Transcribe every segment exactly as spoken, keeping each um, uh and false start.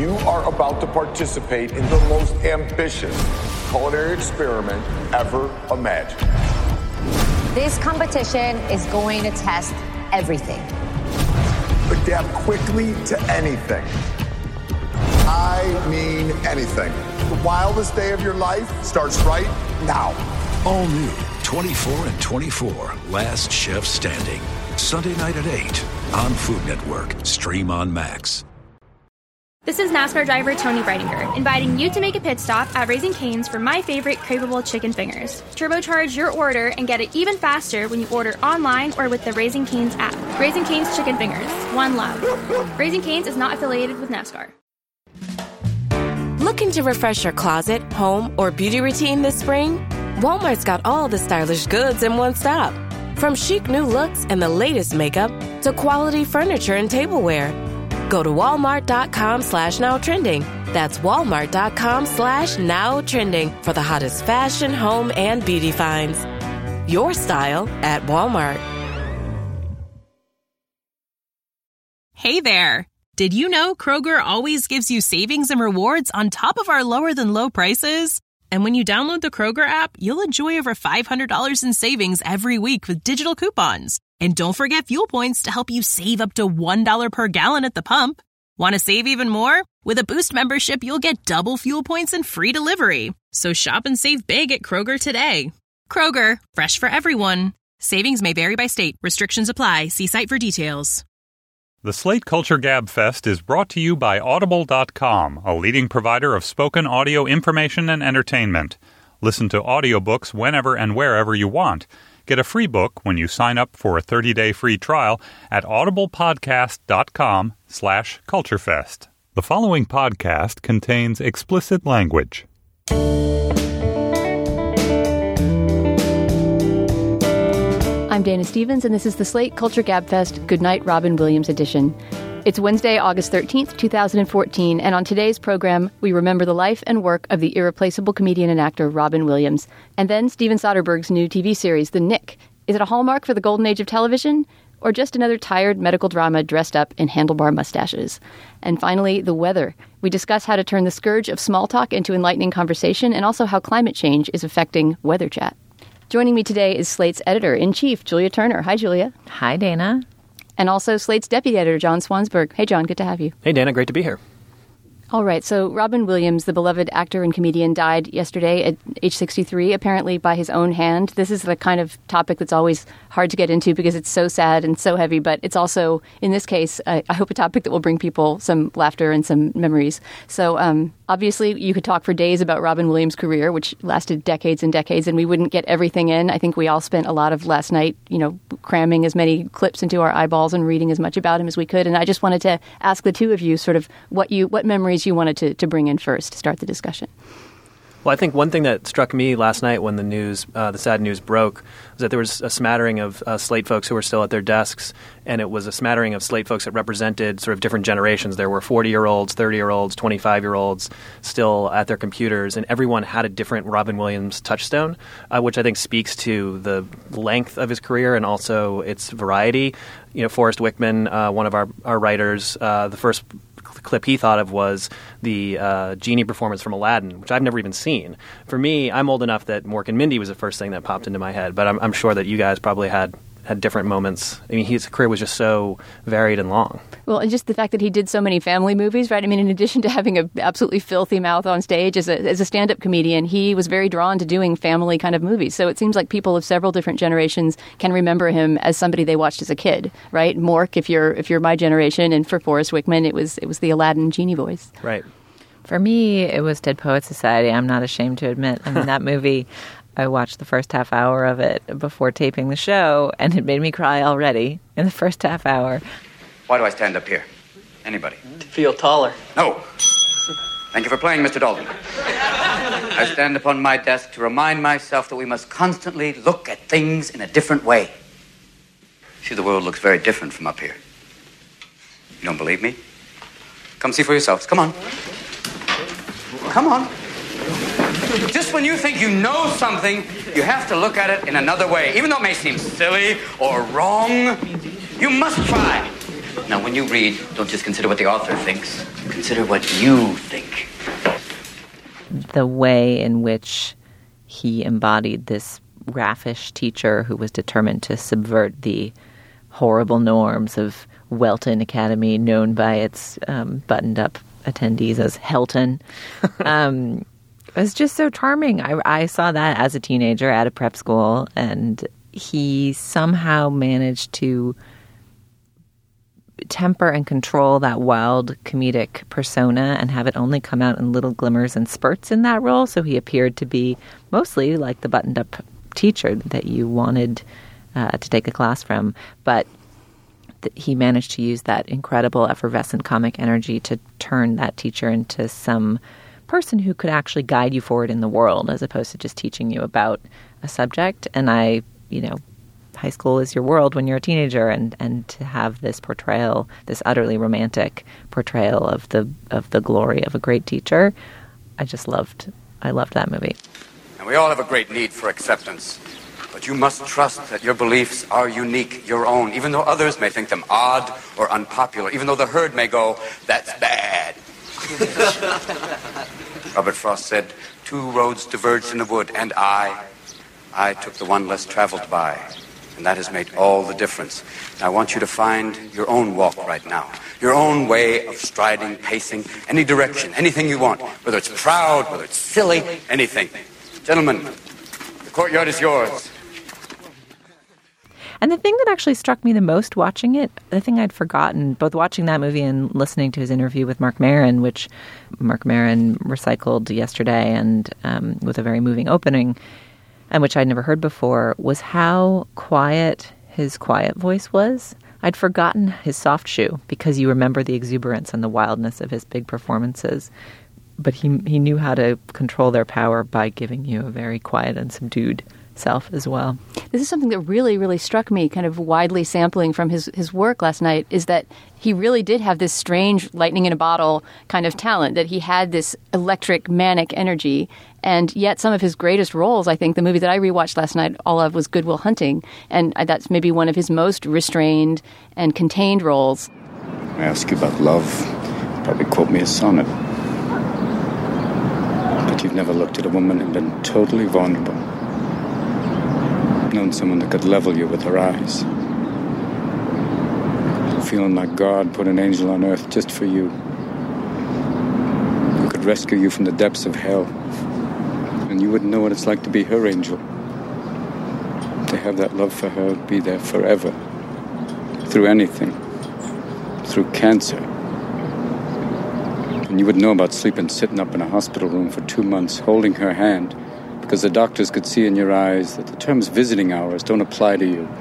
You are about to participate in the most ambitious culinary experiment ever imagined. This competition is going to test everything. Adapt quickly to anything. I mean anything. The wildest day of your life starts right now. All new twenty-four and twenty-four, Last Chef Standing. Sunday night at eight on Food Network. Stream on Max. This is NASCAR driver Tony Breidinger, inviting you to make a pit stop at Raising Cane's for my favorite craveable chicken fingers. Turbocharge your order and get it even faster when you order online or with the Raising Cane's app. Raising Cane's Chicken Fingers. One love. Raising Cane's is not affiliated with NASCAR. Looking to refresh your closet, home, or beauty routine this spring? Walmart's got all the stylish goods in one stop. From chic new looks and the latest makeup to quality furniture and tableware. Go to walmart.com slash now trending. That's walmart.com slash now trending for the hottest fashion, home, and beauty finds. Your style at Walmart. Hey there. Did you know Kroger always gives you savings and rewards on top of our lower than low prices? And when you download the Kroger app, you'll enjoy over five hundred dollars in savings every week with digital coupons. And don't forget fuel points to help you save up to one dollar per gallon at the pump. Want to save even more? With a Boost membership, you'll get double fuel points and free delivery. So shop and save big at Kroger today. Kroger, fresh for everyone. Savings may vary by state. Restrictions apply. See site for details. The Slate Culture Gab Fest is brought to you by Audible dot com, a leading provider of spoken audio information and entertainment. Listen to audiobooks whenever and wherever you want. Get a free book when you sign up for a thirty-day free trial at audiblepodcast.com slash culturefest. The following podcast contains explicit language. I'm Dana Stevens, and this is the Slate Culture Gabfest Goodnight Robin Williams edition. It's Wednesday, August thirteenth, twenty fourteen, and on today's program, we remember the life and work of the irreplaceable comedian and actor Robin Williams, and then Steven Soderbergh's new T V series, The Knick. Is it a hallmark for the golden age of television, or just another tired medical drama dressed up in handlebar mustaches? And finally, the weather. We discuss how to turn the scourge of small talk into enlightening conversation, and also how climate change is affecting weather chat. Joining me today is Slate's editor-in-chief, Julia Turner. Hi, Julia. Hi, Dana. And also Slate's deputy editor, John Swansburg. Hey, John, good to have you. Hey, Dana, great to be here. All right, so Robin Williams, the beloved actor and comedian, died yesterday at age sixty-three, apparently by his own hand. This is the kind of topic that's always hard to get into because it's so sad and so heavy, but it's also, in this case, uh, I hope a topic that will bring people some laughter and some memories. So um, obviously, you could talk for days about Robin Williams' career, which lasted decades and decades, and we wouldn't get everything in. I think we all spent a lot of last night, you know, cramming as many clips into our eyeballs and reading as much about him as we could. And I just wanted to ask the two of you sort of what you, what memories you wanted to, to bring in first to start the discussion. Well, I think one thing that struck me last night when the news, uh, the sad news broke, was that there was a smattering of uh, Slate folks who were still at their desks, and it was a smattering of Slate folks that represented sort of different generations. There were forty-year-olds, thirty-year-olds, twenty-five-year-olds still at their computers, and everyone had a different Robin Williams touchstone, uh, which I think speaks to the length of his career and also its variety. You know, Forrest Wickman, uh, one of our, our writers, uh, the first clip he thought of was the uh, genie performance from Aladdin, which I've never even seen. For me, I'm old enough that Mork and Mindy was the first thing that popped into my head, but I'm, I'm sure that you guys probably had had different moments. I mean, his career was just so varied and long. Well, and just the fact that he did so many family movies, right? I mean, in addition to having an absolutely filthy mouth on stage as a, as a stand-up comedian, he was very drawn to doing family kind of movies. So it seems like people of several different generations can remember him as somebody they watched as a kid, right? Mork, if you're if you're my generation, and for Forrest Wickman, it was it was the Aladdin genie voice. Right. For me, it was Dead Poets Society. I'm not ashamed to admit. I mean, that movie, I watched the first half hour of it before taping the show, and it made me cry already in the first half hour. Why do I stand up here? Anybody? To feel taller. No. Thank you for playing, Mister Dalton. I stand upon my desk to remind myself that we must constantly look at things in a different way. See, the world looks very different from up here. You don't believe me? Come see for yourselves. Come on. Come on. Just when you think you know something, you have to look at it in another way. Even though it may seem silly or wrong, you must try. Now, when you read, don't just consider what the author thinks. Consider what you think. The way in which he embodied this raffish teacher who was determined to subvert the horrible norms of Welton Academy, known by its um, buttoned-up attendees as Helton, um, was just so charming. I, I saw that as a teenager at a prep school, and he somehow managed to temper and control that wild comedic persona and have it only come out in little glimmers and spurts in that role. So he appeared to be mostly like the buttoned-up teacher that you wanted uh, to take a class from. But th- he managed to use that incredible effervescent comic energy to turn that teacher into some person who could actually guide you forward in the world as opposed to just teaching you about a subject. And I, you know, high school is your world when you're a teenager, and, and to have this portrayal, this utterly romantic portrayal of the of the glory of a great teacher, I just loved. I loved that movie. And we all have a great need for acceptance, but you must trust that your beliefs are unique, your own, even though others may think them odd or unpopular, even though the herd may go, "That's bad." Robert Frost said, "Two roads diverged in the wood, and I, I took the one less traveled by." And that has made all the difference. And I want you to find your own walk right now, your own way of striding, pacing, any direction, anything you want, whether it's proud, whether it's silly, anything. Gentlemen, the courtyard is yours. And the thing that actually struck me the most watching it, the thing I'd forgotten, both watching that movie and listening to his interview with Marc Maron, which Marc Maron recycled yesterday and um, with a very moving opening, and which I'd never heard before, was how quiet his quiet voice was. I'd forgotten his soft shoe because you remember the exuberance and the wildness of his big performances. But he he knew how to control their power by giving you a very quiet and subdued self as well. This is something that really, really struck me, kind of widely sampling from his, his work last night, is that he really did have this strange lightning in a bottle kind of talent, that he had this electric, manic energy. And yet some of his greatest roles, I think, the movie that I rewatched last night, all of, was Good Will Hunting. And that's maybe one of his most restrained and contained roles. I ask you about love, you probably quote me a sonnet. But you've never looked at a woman and been totally vulnerable. Known someone that could level you with her eyes. Feeling like God put an angel on earth just for you. Who could rescue you from the depths of hell. And you wouldn't know what it's like to be her angel. To have that love for her, be there forever. Through anything. Through cancer. And you wouldn't know about sleeping sitting up in a hospital room for two months holding her hand because the doctors could see in your eyes that the terms visiting hours don't apply to you.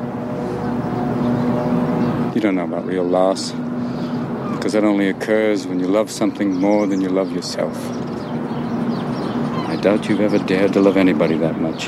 You don't know about real loss because that only occurs when you love something more than you love yourself. I doubt you've ever dared to love anybody that much.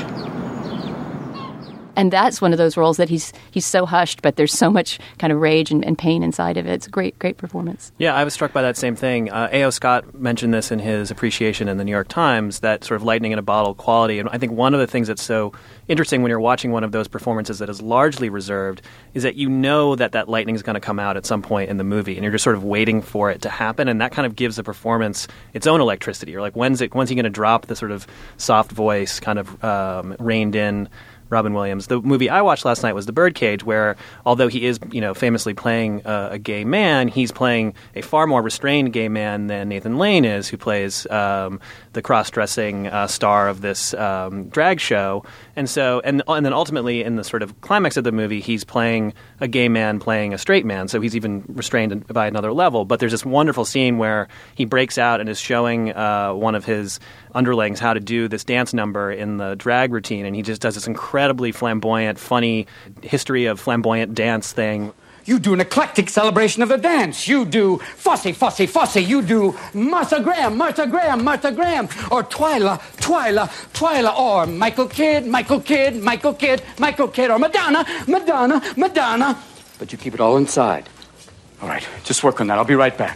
And that's one of those roles that he's he's so hushed, but there's so much kind of rage and, and pain inside of it. It's a great, great performance. Yeah, I was struck by that same thing. Uh, A O. Scott mentioned this in his appreciation in the New York Times, that sort of lightning in a bottle quality. And I think one of the things that's so interesting when you're watching one of those performances that is largely reserved is that you know that that lightning is going to come out at some point in the movie, and you're just sort of waiting for it to happen, and that kind of gives the performance its own electricity. You're like, when's it? When's he going to drop the sort of soft voice, kind of um, reined in Robin Williams? The movie I watched last night was The Birdcage, where although he is, you know, famously playing uh, a gay man, he's playing a far more restrained gay man than Nathan Lane is, who plays um, the cross-dressing uh, star of this um, drag show. And so, and and then ultimately in the sort of climax of the movie, he's playing a gay man playing a straight man, so he's even restrained by another level. But there's this wonderful scene where he breaks out and is showing uh, one of his underlings how to do this dance number in the drag routine, and he just does this incredibly flamboyant, funny history of flamboyant dance thing. You do an eclectic celebration of the dance. You do Fosse, Fosse, Fosse. You do Martha Graham, Martha Graham, Martha Graham. Or Twyla, Twyla, Twyla. Or Michael Kidd, Michael Kidd, Michael Kidd, Michael Kidd. Or Madonna, Madonna, Madonna. But you keep it all inside. All right, just work on that. I'll be right back. And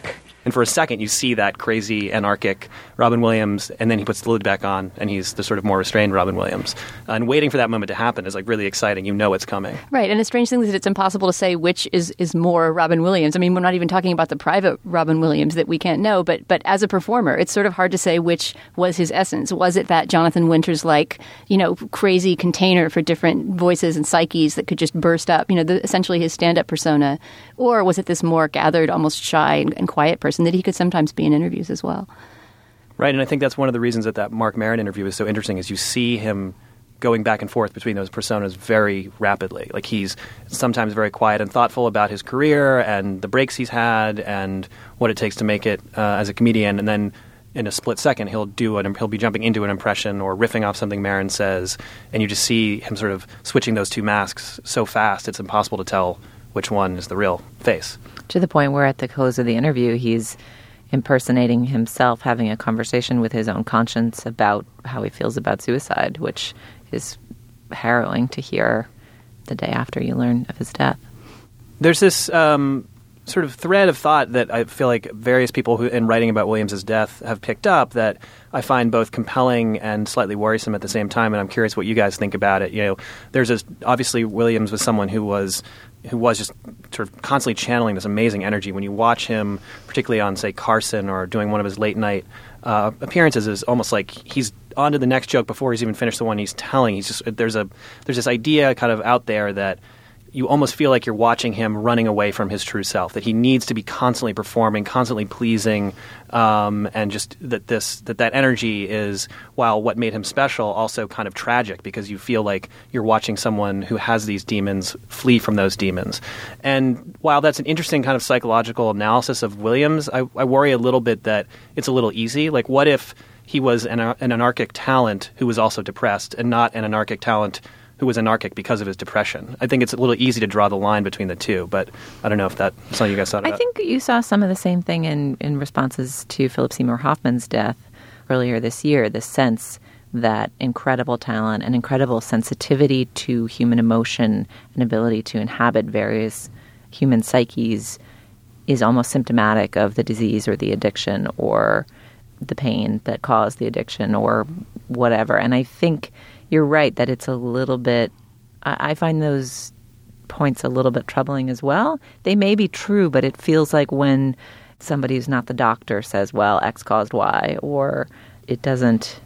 And for a second, you see that crazy, anarchic Robin Williams, and then he puts the lid back on, and he's the sort of more restrained Robin Williams. And waiting for that moment to happen is like really exciting. You know it's coming. Right, and the strange thing is that it's impossible to say which is, is more Robin Williams. I mean, we're not even talking about the private Robin Williams that we can't know, but but as a performer, it's sort of hard to say which was his essence. Was it that Jonathan Winters-like, you know, crazy container for different voices and psyches that could just burst up, you know, the, essentially his stand-up persona? Or was it this more gathered, almost shy and, and quiet person that he could sometimes be in interviews as well? Right, and I think that's one of the reasons that that Marc Maron interview is so interesting is you see him going back and forth between those personas very rapidly. Like he's sometimes very quiet and thoughtful about his career and the breaks he's had and what it takes to make it uh, as a comedian, and then in a split second he'll do an, he'll be jumping into an impression or riffing off something Maron says, and you just see him sort of switching those two masks so fast it's impossible to tell which one is the real face. To the point where at the close of the interview he's impersonating himself, having a conversation with his own conscience about how he feels about suicide, which is harrowing to hear the day after you learn of his death. There's this um, sort of thread of thought that I feel like various people who, in writing about Williams' death, have picked up that I find both compelling and slightly worrisome at the same time, and I'm curious what you guys think about it. You know, there's this, obviously Williams was someone who was who was just sort of constantly channeling this amazing energy. When you watch him, particularly on, say, Carson or doing one of his late-night uh, appearances, is almost like he's on to the next joke before he's even finished the one he's telling. He's just there's a there's this idea kind of out there that you almost feel like you're watching him running away from his true self, that he needs to be constantly performing, constantly pleasing, um, and just that this that that energy is, while what made him special, also kind of tragic because you feel like you're watching someone who has these demons flee from those demons. And while that's an interesting kind of psychological analysis of Williams, I, I worry a little bit that it's a little easy. Like, what if he was an, an anarchic talent who was also depressed and not an anarchic talent who was anarchic because of his depression? I think it's a little easy to draw the line between the two, but I don't know if that's something you guys thought about. I think you saw some of the same thing in, in responses to Philip Seymour Hoffman's death earlier this year, the sense that incredible talent and incredible sensitivity to human emotion and ability to inhabit various human psyches is almost symptomatic of the disease or the addiction or the pain that caused the addiction or whatever. And I think you're right that it's a little bit, I find those points a little bit troubling as well. They may be true, but it feels like when somebody who's not the doctor says, well, X caused Y, or it doesn't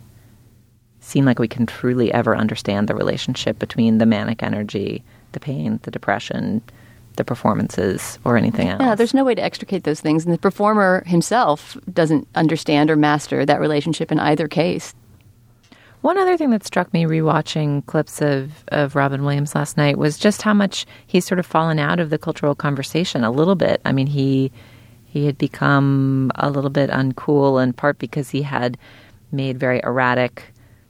seem like we can truly ever understand the relationship between the manic energy, the pain, the depression, the performances, or anything else. Yeah, there's no way to extricate those things. And the performer himself doesn't understand or master that relationship in either case. One other thing that struck me rewatching clips of, of Robin Williams last night was just how much he's sort of fallen out of the cultural conversation a little bit. I mean, he he had become a little bit uncool, in part because he had made very erratic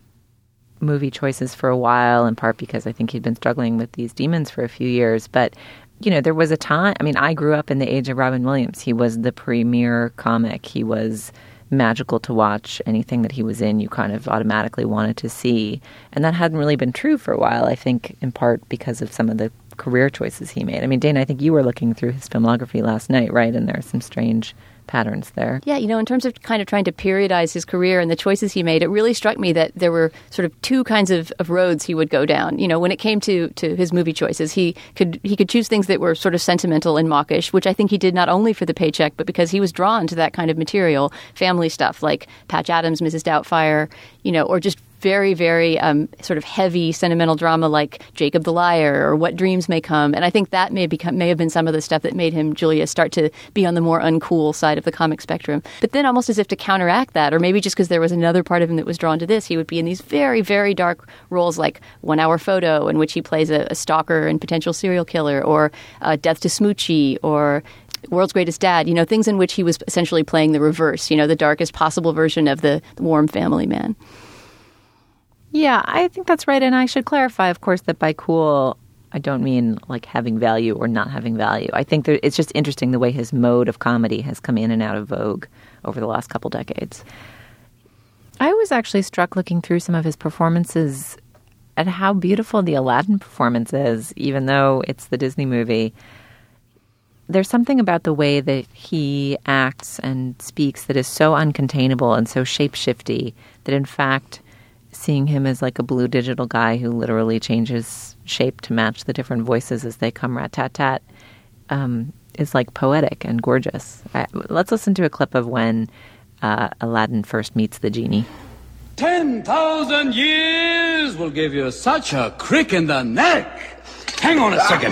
movie choices for a while, in part because I think he'd been struggling with these demons for a few years. But, you know, there was a time, I mean, I grew up in the age of Robin Williams. He was the premier comic. He was magical to watch. Anything that he was in, you kind of automatically wanted to see. And that hadn't really been true for a while, I think, in part because of some of the career choices he made. I mean, Dana, I think you were looking through his filmography last night, right? And there are some strange patterns there. Yeah, you know, in terms of kind of trying to periodize his career and the choices he made, it really struck me that there were sort of two kinds of, of roads he would go down. You know, when it came to, to his movie choices, he could he could choose things that were sort of sentimental and mawkish, which I think he did not only for the paycheck, but because he was drawn to that kind of material, family stuff like Patch Adams, Missus Doubtfire, you know, or just very, very um, sort of heavy sentimental drama like Jacob the Liar or What Dreams May Come. And I think that may become may have been some of the stuff that made him, Julia, start to be on the more uncool side of the comic spectrum. But then almost as if to counteract that, or maybe just because there was another part of him that was drawn to this, he would be in these very, very dark roles like One Hour Photo, in which he plays a, a stalker and potential serial killer, or uh, Death to Smoochie, or World's Greatest Dad, you know, things in which he was essentially playing the reverse, you know, the darkest possible version of the, the warm family man. Yeah, I think that's right. And I should clarify, of course, that by cool, I don't mean like having value or not having value. I think that it's just interesting the way his mode of comedy has come in and out of vogue over the last couple decades. I was actually struck looking through some of his performances at how beautiful the Aladdin performance is, even though it's the Disney movie. there's something about the way that he acts and speaks that is so uncontainable and so shape-shifty that, in fact, seeing him as like a blue digital guy who literally changes shape to match the different voices as they come rat-tat-tat um, is like poetic and gorgeous. I, let's listen to a clip of when uh, Aladdin first meets the genie. Ten thousand years will give you such a crick in the neck. Hang on a second.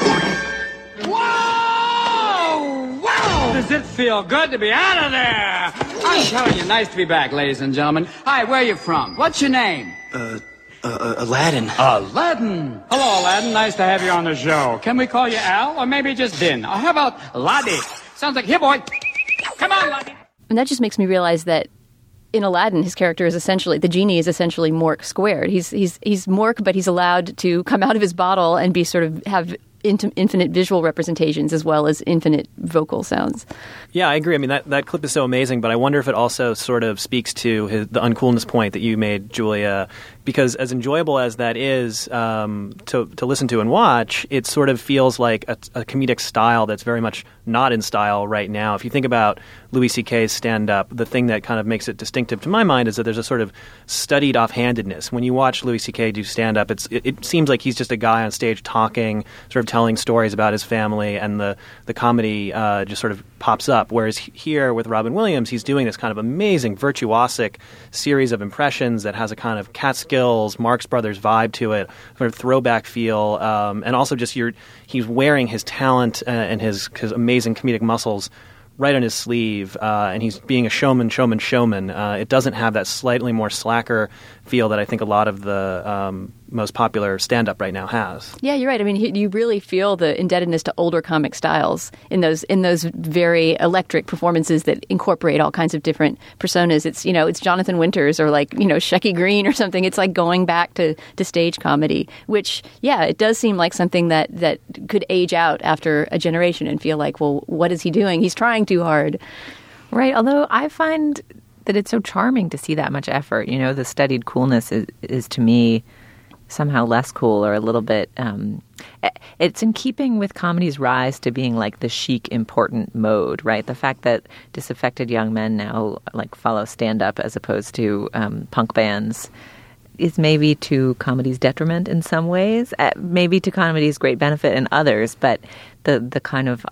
Wow! Wow! Does it feel good to be out of there? I'm telling you, nice to be back, ladies and gentlemen. Hi, where are you from? What's your name? Uh, uh, uh Aladdin. Aladdin. Hello, Aladdin. Nice to have you on the show. Can we call you Al, or maybe just Din? Or how about Laddie? Sounds like, here, boy. Come on, Laddie. And that just makes me realize that in Aladdin, his character is essentially, the genie is essentially Mork squared. He's he's he's Mork, but he's allowed to come out of his bottle and be sort of have into infinite visual representations as well as infinite vocal sounds. Yeah, I agree. I mean, that, that clip is so amazing, but I wonder if it also sort of speaks to his, the uncoolness point that you made, Julia, because as enjoyable as that is um, to, to listen to and watch, it sort of feels like a, a comedic style that's very much not in style right now. If you think about Louis C K's stand-up, the thing that kind of makes it distinctive to my mind is that there's a sort of studied offhandedness. When you watch Louis C K do stand-up, it's, it, it seems like he's just a guy on stage talking, sort of telling stories about his family, and the, the comedy uh, just sort of pops up. Whereas here with Robin Williams, he's doing this kind of amazing, virtuosic series of impressions that has a kind of Catskills, Marx Brothers vibe to it, sort of throwback feel, um, and also just you're, he's wearing his talent uh, and his, his amazing comedic muscles right on his sleeve, uh, and he's being a showman, showman, showman. Uh, it doesn't have that slightly more slacker feel that I think a lot of the um, most popular stand-up right now has. Yeah, you're right. I mean, he, you really feel the indebtedness to older comic styles in those in those very electric performances that incorporate all kinds of different personas. It's, you know, it's Jonathan Winters or like, you know, Shecky Green or something. It's like going back to, to stage comedy, which, yeah, it does seem like something that, that could age out after a generation and feel like, well, what is he doing? He's trying too hard. Right, although I find that it's so charming to see that much effort. You know, the studied coolness is, is to me somehow less cool or a little bit um, it's in keeping with comedy's rise to being like the chic important mode, right? The fact that disaffected young men now like follow stand-up as opposed to um, punk bands is maybe to comedy's detriment in some ways, uh, maybe to comedy's great benefit in others, but the the kind of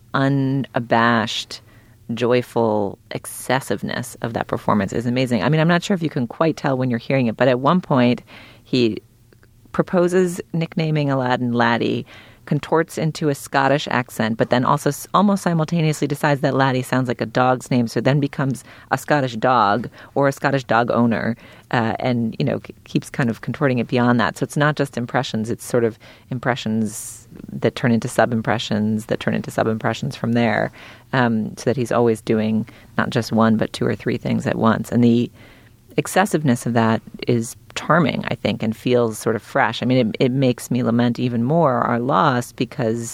unabashed joyful excessiveness of that performance is amazing. I mean, I'm not sure if you can quite tell when you're hearing it, but at one point he proposes nicknaming Aladdin Laddie, contorts into a Scottish accent, but then also almost simultaneously decides that Laddie sounds like a dog's name, so then becomes a Scottish dog or a Scottish dog owner, uh, and, you know, c- keeps kind of contorting it beyond that. So it's not just impressions, it's sort of impressions that turn into sub-impressions, that turn into sub-impressions from there, um, so that he's always doing not just one, but two or three things at once. And the excessiveness of that is charming, I think, and feels sort of fresh. I mean, it, it makes me lament even more our loss, because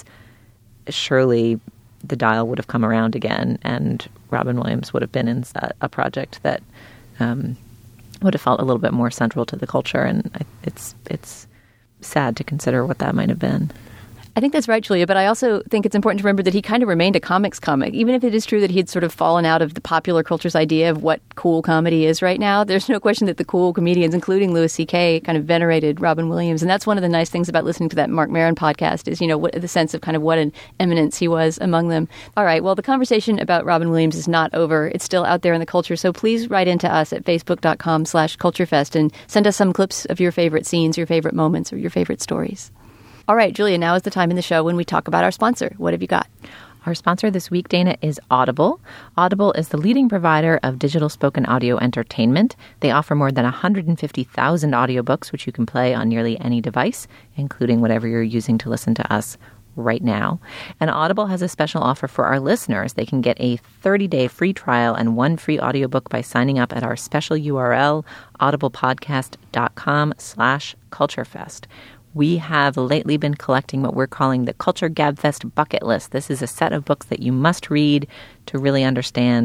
surely the dial would have come around again and Robin Williams would have been in a, a project that um, would have felt a little bit more central to the culture. And I, it's it's sad to consider what that might have been. I think that's right, Julia, but I also think it's important to remember that he kind of remained a comics comic. Even if it is true that he had sort of fallen out of the popular culture's idea of what cool comedy is right now, there's no question that the cool comedians, including Louis C K, kind of venerated Robin Williams. And that's one of the nice things about listening to that Marc Maron podcast is, you know, what, the sense of kind of what an eminence he was among them. All right, well, the conversation about Robin Williams is not over. It's still out there in the culture. So please write into us at facebook.com slash culturefest and send us some clips of your favorite scenes, your favorite moments, or your favorite stories. All right, Julia, now is the time in the show when we talk about our sponsor. What have you got? Our sponsor this week, Dana, is Audible. Audible is the leading provider of digital spoken audio entertainment. They offer more than one hundred fifty thousand audiobooks, which you can play on nearly any device, including whatever you're using to listen to us right now. And Audible has a special offer for our listeners. They can get a thirty-day free trial and one free audiobook by signing up at our special U R L, audiblepodcast.com slash culturefest. We have lately been collecting what we're calling the Culture Gabfest Bucket List. This is a set of books that you must read to really understand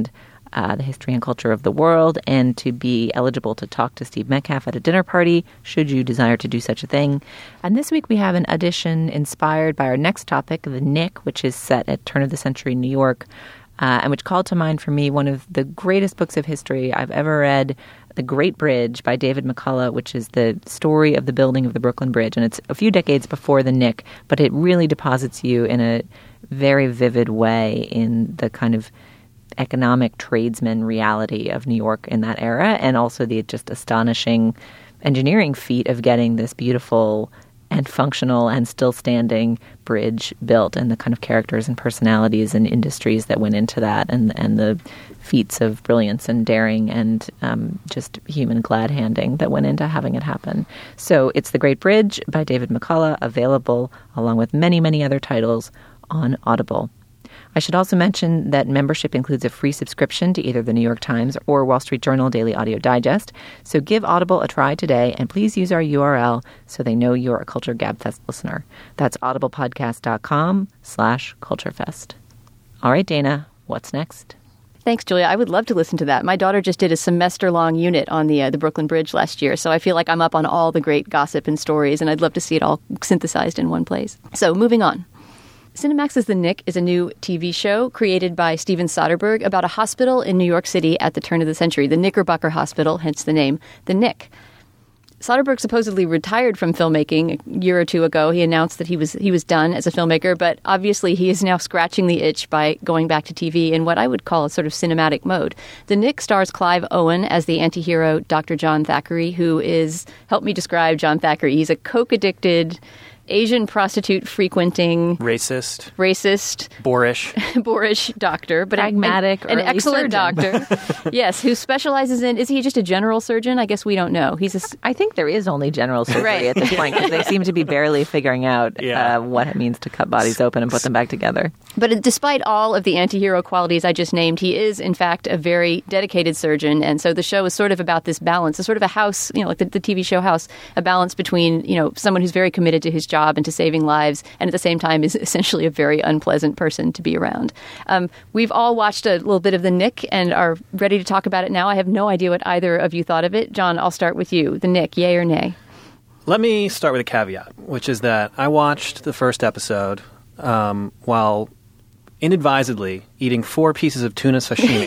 uh, the history and culture of the world, and to be eligible to talk to Steve Metcalf at a dinner party, should you desire to do such a thing. And this week we have an edition inspired by our next topic, The Nick, which is set at turn-of-the-century New York, uh, and which called to mind for me one of the greatest books of history I've ever read, The Great Bridge by David McCullough, which is the story of the building of the Brooklyn Bridge. And it's a few decades before The Nick, but it really deposits you in a very vivid way in the kind of economic tradesman reality of New York in that era, and also the just astonishing engineering feat of getting this beautiful and functional and still standing bridge built, and the kind of characters and personalities and industries that went into that, and and the feats of brilliance and daring and um, just human glad handing that went into having it happen. So it's The Great Bridge by David McCullough, available along with many, many other titles on Audible. I should also mention that membership includes a free subscription to either the New York Times or Wall Street Journal Daily Audio Digest. So give Audible a try today, and please use our U R L so they know you're a Culture Gabfest listener. That's audiblepodcast.com slash culturefest. All right, Dana, what's next? Thanks, Julia. I would love to listen to that. My daughter just did a semester-long unit on the uh, the Brooklyn Bridge last year, so I feel like I'm up on all the great gossip and stories, and I'd love to see it all synthesized in one place. So moving on. Cinemax's The Nick is a new T V show created by Steven Soderbergh about a hospital in New York City at the turn of the century, the Knickerbocker Hospital, hence the name, The Nick. Soderbergh supposedly retired from filmmaking a year or two ago. He announced that he was he was done as a filmmaker, but obviously he is now scratching the itch by going back to T V in what I would call a sort of cinematic mode. The Nick stars Clive Owen as the anti-hero Doctor John Thackeray, who is, help me describe John Thackeray, he's a coke-addicted, Asian prostitute frequenting, racist, racist, boorish, boorish doctor, but pragmatic, an, an excellent surgeon. doctor. Yes, who specializes in. Is he just a general surgeon? I guess we don't know. He's a. I think there is only general surgery right. at this point, because they seem to be barely figuring out yeah. uh, what it means to cut bodies open and put them back together. But despite all of the anti-hero qualities I just named, he is in fact a very dedicated surgeon, and so the show is sort of about this balance. It's sort of a house, you know, like the, the T V show House, a balance between, you know, someone who's very committed to his job and to saving lives, and at the same time is essentially a very unpleasant person to be around. Um, we've all watched a little bit of The Nick and are ready to talk about it now. I have no idea what either of you thought of it. John, I'll start with you. The Nick, yay or nay? Let me start with a caveat, which is that I watched the first episode um, while inadvisedly eating four pieces of tuna sashimi,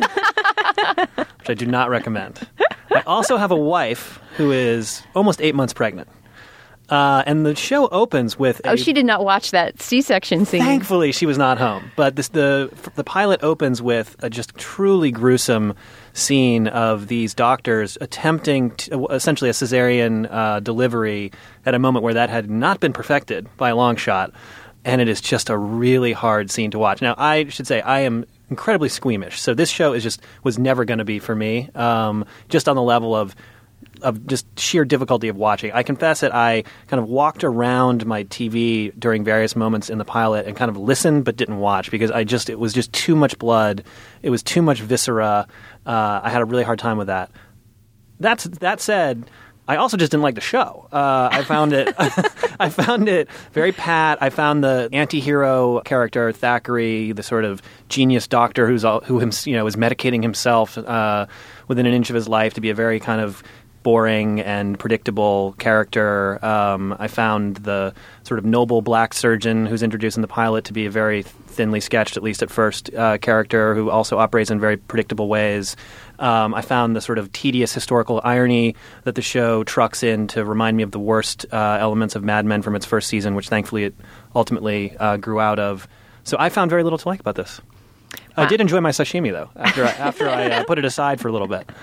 which I do not recommend. I also have a wife who is almost eight months pregnant. Uh, and the show opens with a, oh, she did not watch that C-section scene. Thankfully, she was not home. But this, the the pilot opens with a just truly gruesome scene of these doctors attempting to, essentially a cesarean uh, delivery at a moment where that had not been perfected by a long shot. And it is just a really hard scene to watch. Now, I should say I am incredibly squeamish, so this show is just was never going to be for me. Um, just on the level of. of just sheer difficulty of watching. I confess that I kind of walked around my T V during various moments in the pilot and kind of listened but didn't watch because I just it was just too much blood. It was too much viscera. Uh, I had a really hard time with that. That's that said, I also just didn't like the show. Uh, I found it I found it very pat. I found the anti-hero character Thackeray, the sort of genius doctor who's all, who him, you know is medicating himself uh, within an inch of his life, to be a very kind of boring and predictable character. Um, I found the sort of noble black surgeon who's introduced in the pilot to be a very thinly sketched, at least at first, uh, character who also operates in very predictable ways. Um, I found the sort of tedious historical irony that the show trucks in to remind me of the worst uh, elements of Mad Men from its first season, which thankfully it ultimately uh, grew out of. So I found very little to like about this. Wow. I did enjoy my sashimi, though, after I, after I uh, put it aside for a little bit.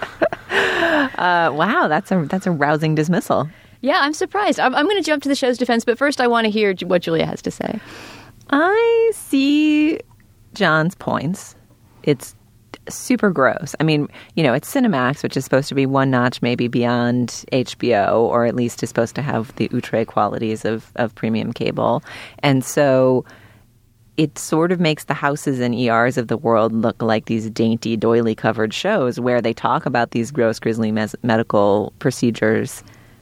Uh, wow, that's a that's a rousing dismissal. Yeah, I'm surprised. I'm, I'm going to jump to the show's defense, but first I want to hear what Julia has to say. I see John's points. It's super gross. I mean, you know, it's Cinemax, which is supposed to be one notch maybe beyond H B O, or at least is supposed to have the outre qualities of, of premium cable. And so it sort of makes the houses and E Rs of the world look like these dainty, doily-covered shows where they talk about these gross, grisly mes- medical procedures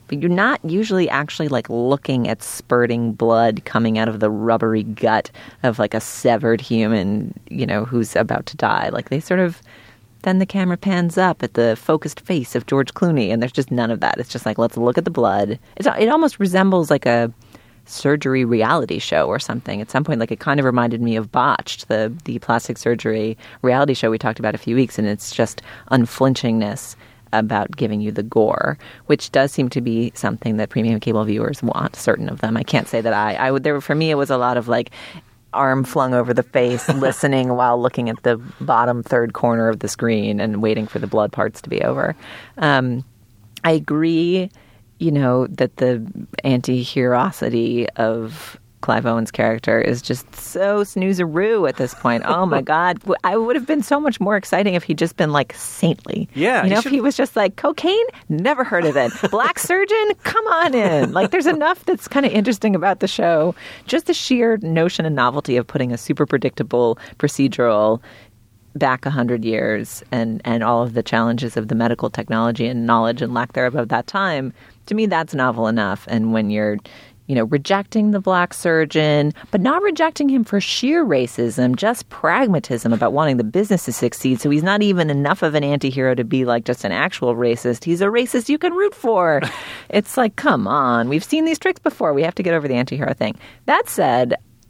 but you're not usually actually like looking at spurting blood coming out of the rubbery gut of like a severed human, you know, who's about to die. Like they sort of, then the camera pans up at the focused face of George Clooney, and there's just none of that. It's just like, let's look at the blood. It's, it almost resembles like a surgery reality show or something. At some point, like it kind of reminded me of Botched, the the plastic surgery reality show we talked about a few weeks, and it's just unflinchingness about giving you the gore, which does seem to be something that premium cable viewers want, certain of them. I can't say that I, I would, there, for me, it was a lot of like arm flung over the face, listening while looking at the bottom third corner of the screen and waiting for the blood parts to be over. Um, I agree, you know, that the anti-herosity of Clive Owen's character is just so snooze-a-roo at this point. Oh, my God. I would have been so much more exciting if he'd just been, like, saintly. Yeah. You know, should... if he was just like, cocaine? Never heard of it. Black surgeon? Come on in. Like, there's enough that's kind of interesting about the show. Just the sheer notion and novelty of putting a super predictable procedural back a hundred years and, and all of the challenges of the medical technology and knowledge and lack thereof of that time. To me, that's novel enough. And when you're, you know, rejecting the black surgeon, but not rejecting him for sheer racism, just pragmatism about wanting the business to succeed. So he's not even enough of an anti-hero to be like just an actual racist. He's a racist you can root for. It's like, come on. We've seen these tricks before. We have to get over the anti-hero thing. That said,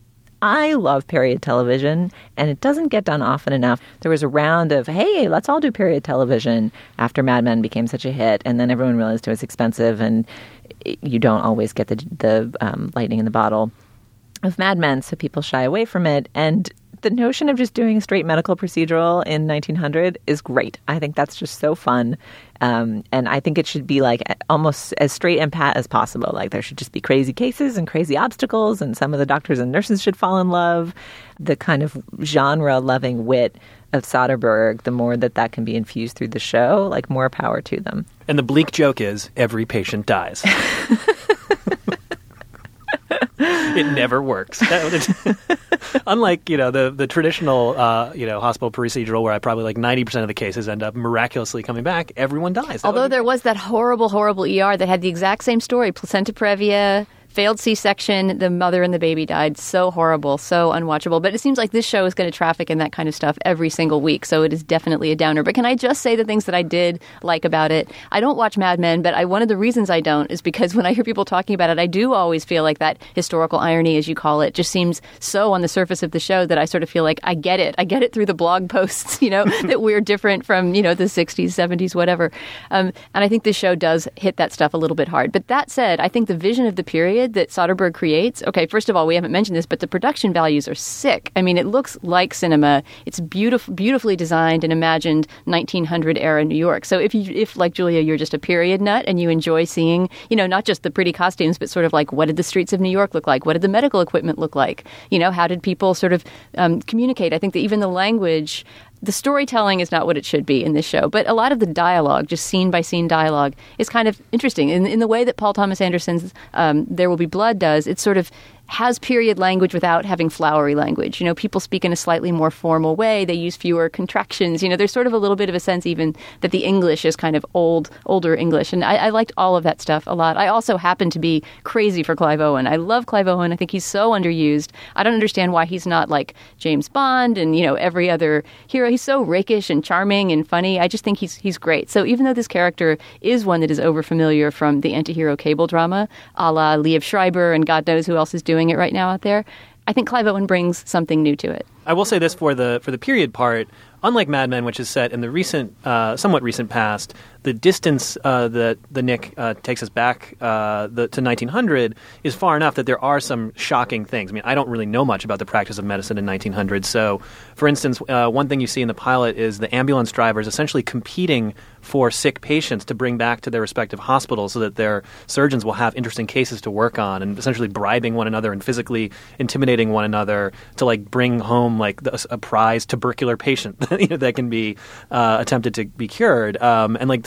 I love period television, and it doesn't get done often enough. There was a round of, hey, let's all do period television after Mad Men became such a hit, and then everyone realized it was expensive, and you don't always get the the um, lightning in the bottle of Mad Men, so people shy away from it. And the notion of just doing a straight medical procedural in nineteen hundred is great. I think that's just so fun. Um, and I think it should be like almost as straight and pat as possible. Like there should just be crazy cases and crazy obstacles, and some of the doctors and nurses should fall in love. The kind of genre-loving wit of Soderbergh, the more that that can be infused through the show, like more power to them. And the bleak joke is every patient dies. It never works. Unlike, you know, the, the traditional, uh, you know, hospital procedural where I probably like ninety percent of the cases end up miraculously coming back, everyone dies. That Although there was that horrible, horrible E R that had the exact same story, placenta previa, failed C-section, the mother and the baby died. So horrible, so unwatchable. But it seems like this show is going to traffic in that kind of stuff every single week, so it is definitely a downer. But can I just say the things that I did like about it? I don't watch Mad Men, but I, one of the reasons I don't is because when I hear people talking about it, I do always feel like that historical irony, as you call it, just seems so on the surface of the show that I sort of feel like I get it. I get it through the blog posts, you know, that we're different from, you know, the sixties, seventies, whatever. Um, and I think this show does hit that stuff a little bit hard. But that said, I think the vision of the period that Soderbergh creates, okay, first of all, we haven't mentioned this, but the production values are sick. I mean, it looks like cinema. It's beautiful, beautifully designed and imagined nineteen hundred era New York. So if you, if like Julia, you're just a period nut and you enjoy seeing, you know, not just the pretty costumes, but sort of like what did the streets of New York look like? What did the medical equipment look like? You know, how did people sort of um, communicate? I think that even the language, the storytelling is not what it should be in this show, but a lot of the dialogue, just scene by scene dialogue, is kind of interesting. In, in the way that Paul Thomas Anderson's um, There Will Be Blood does, it's sort of has period language without having flowery language. You know, people speak in a slightly more formal way. They use fewer contractions. You know, there's sort of a little bit of a sense even that the English is kind of old, older English. And I, I liked all of that stuff a lot. I also happen to be crazy for Clive Owen. I love Clive Owen. I think he's so underused. I don't understand why he's not like James Bond and, you know, every other hero. He's so rakish and charming and funny. I just think he's he's great. So even though this character is one that is overfamiliar from the anti-hero cable drama, a la Liev Schreiber and God knows who else is doing it right now out there, I think Clive Owen brings something new to it. I will say this for the for the period part. Unlike Mad Men, which is set in the recent, uh, somewhat recent past, the distance uh, that the Nick uh, takes us back uh, the, to nineteen hundred is far enough that there are some shocking things. I mean, I don't really know much about the practice of medicine in nineteen hundred. So, for instance, uh, one thing you see in the pilot is the ambulance drivers essentially competing for sick patients to bring back to their respective hospitals so that their surgeons will have interesting cases to work on, and essentially bribing one another and physically intimidating one another to like bring home like the, a prize tubercular patient you know, that can be uh, attempted to be cured. Um, and like some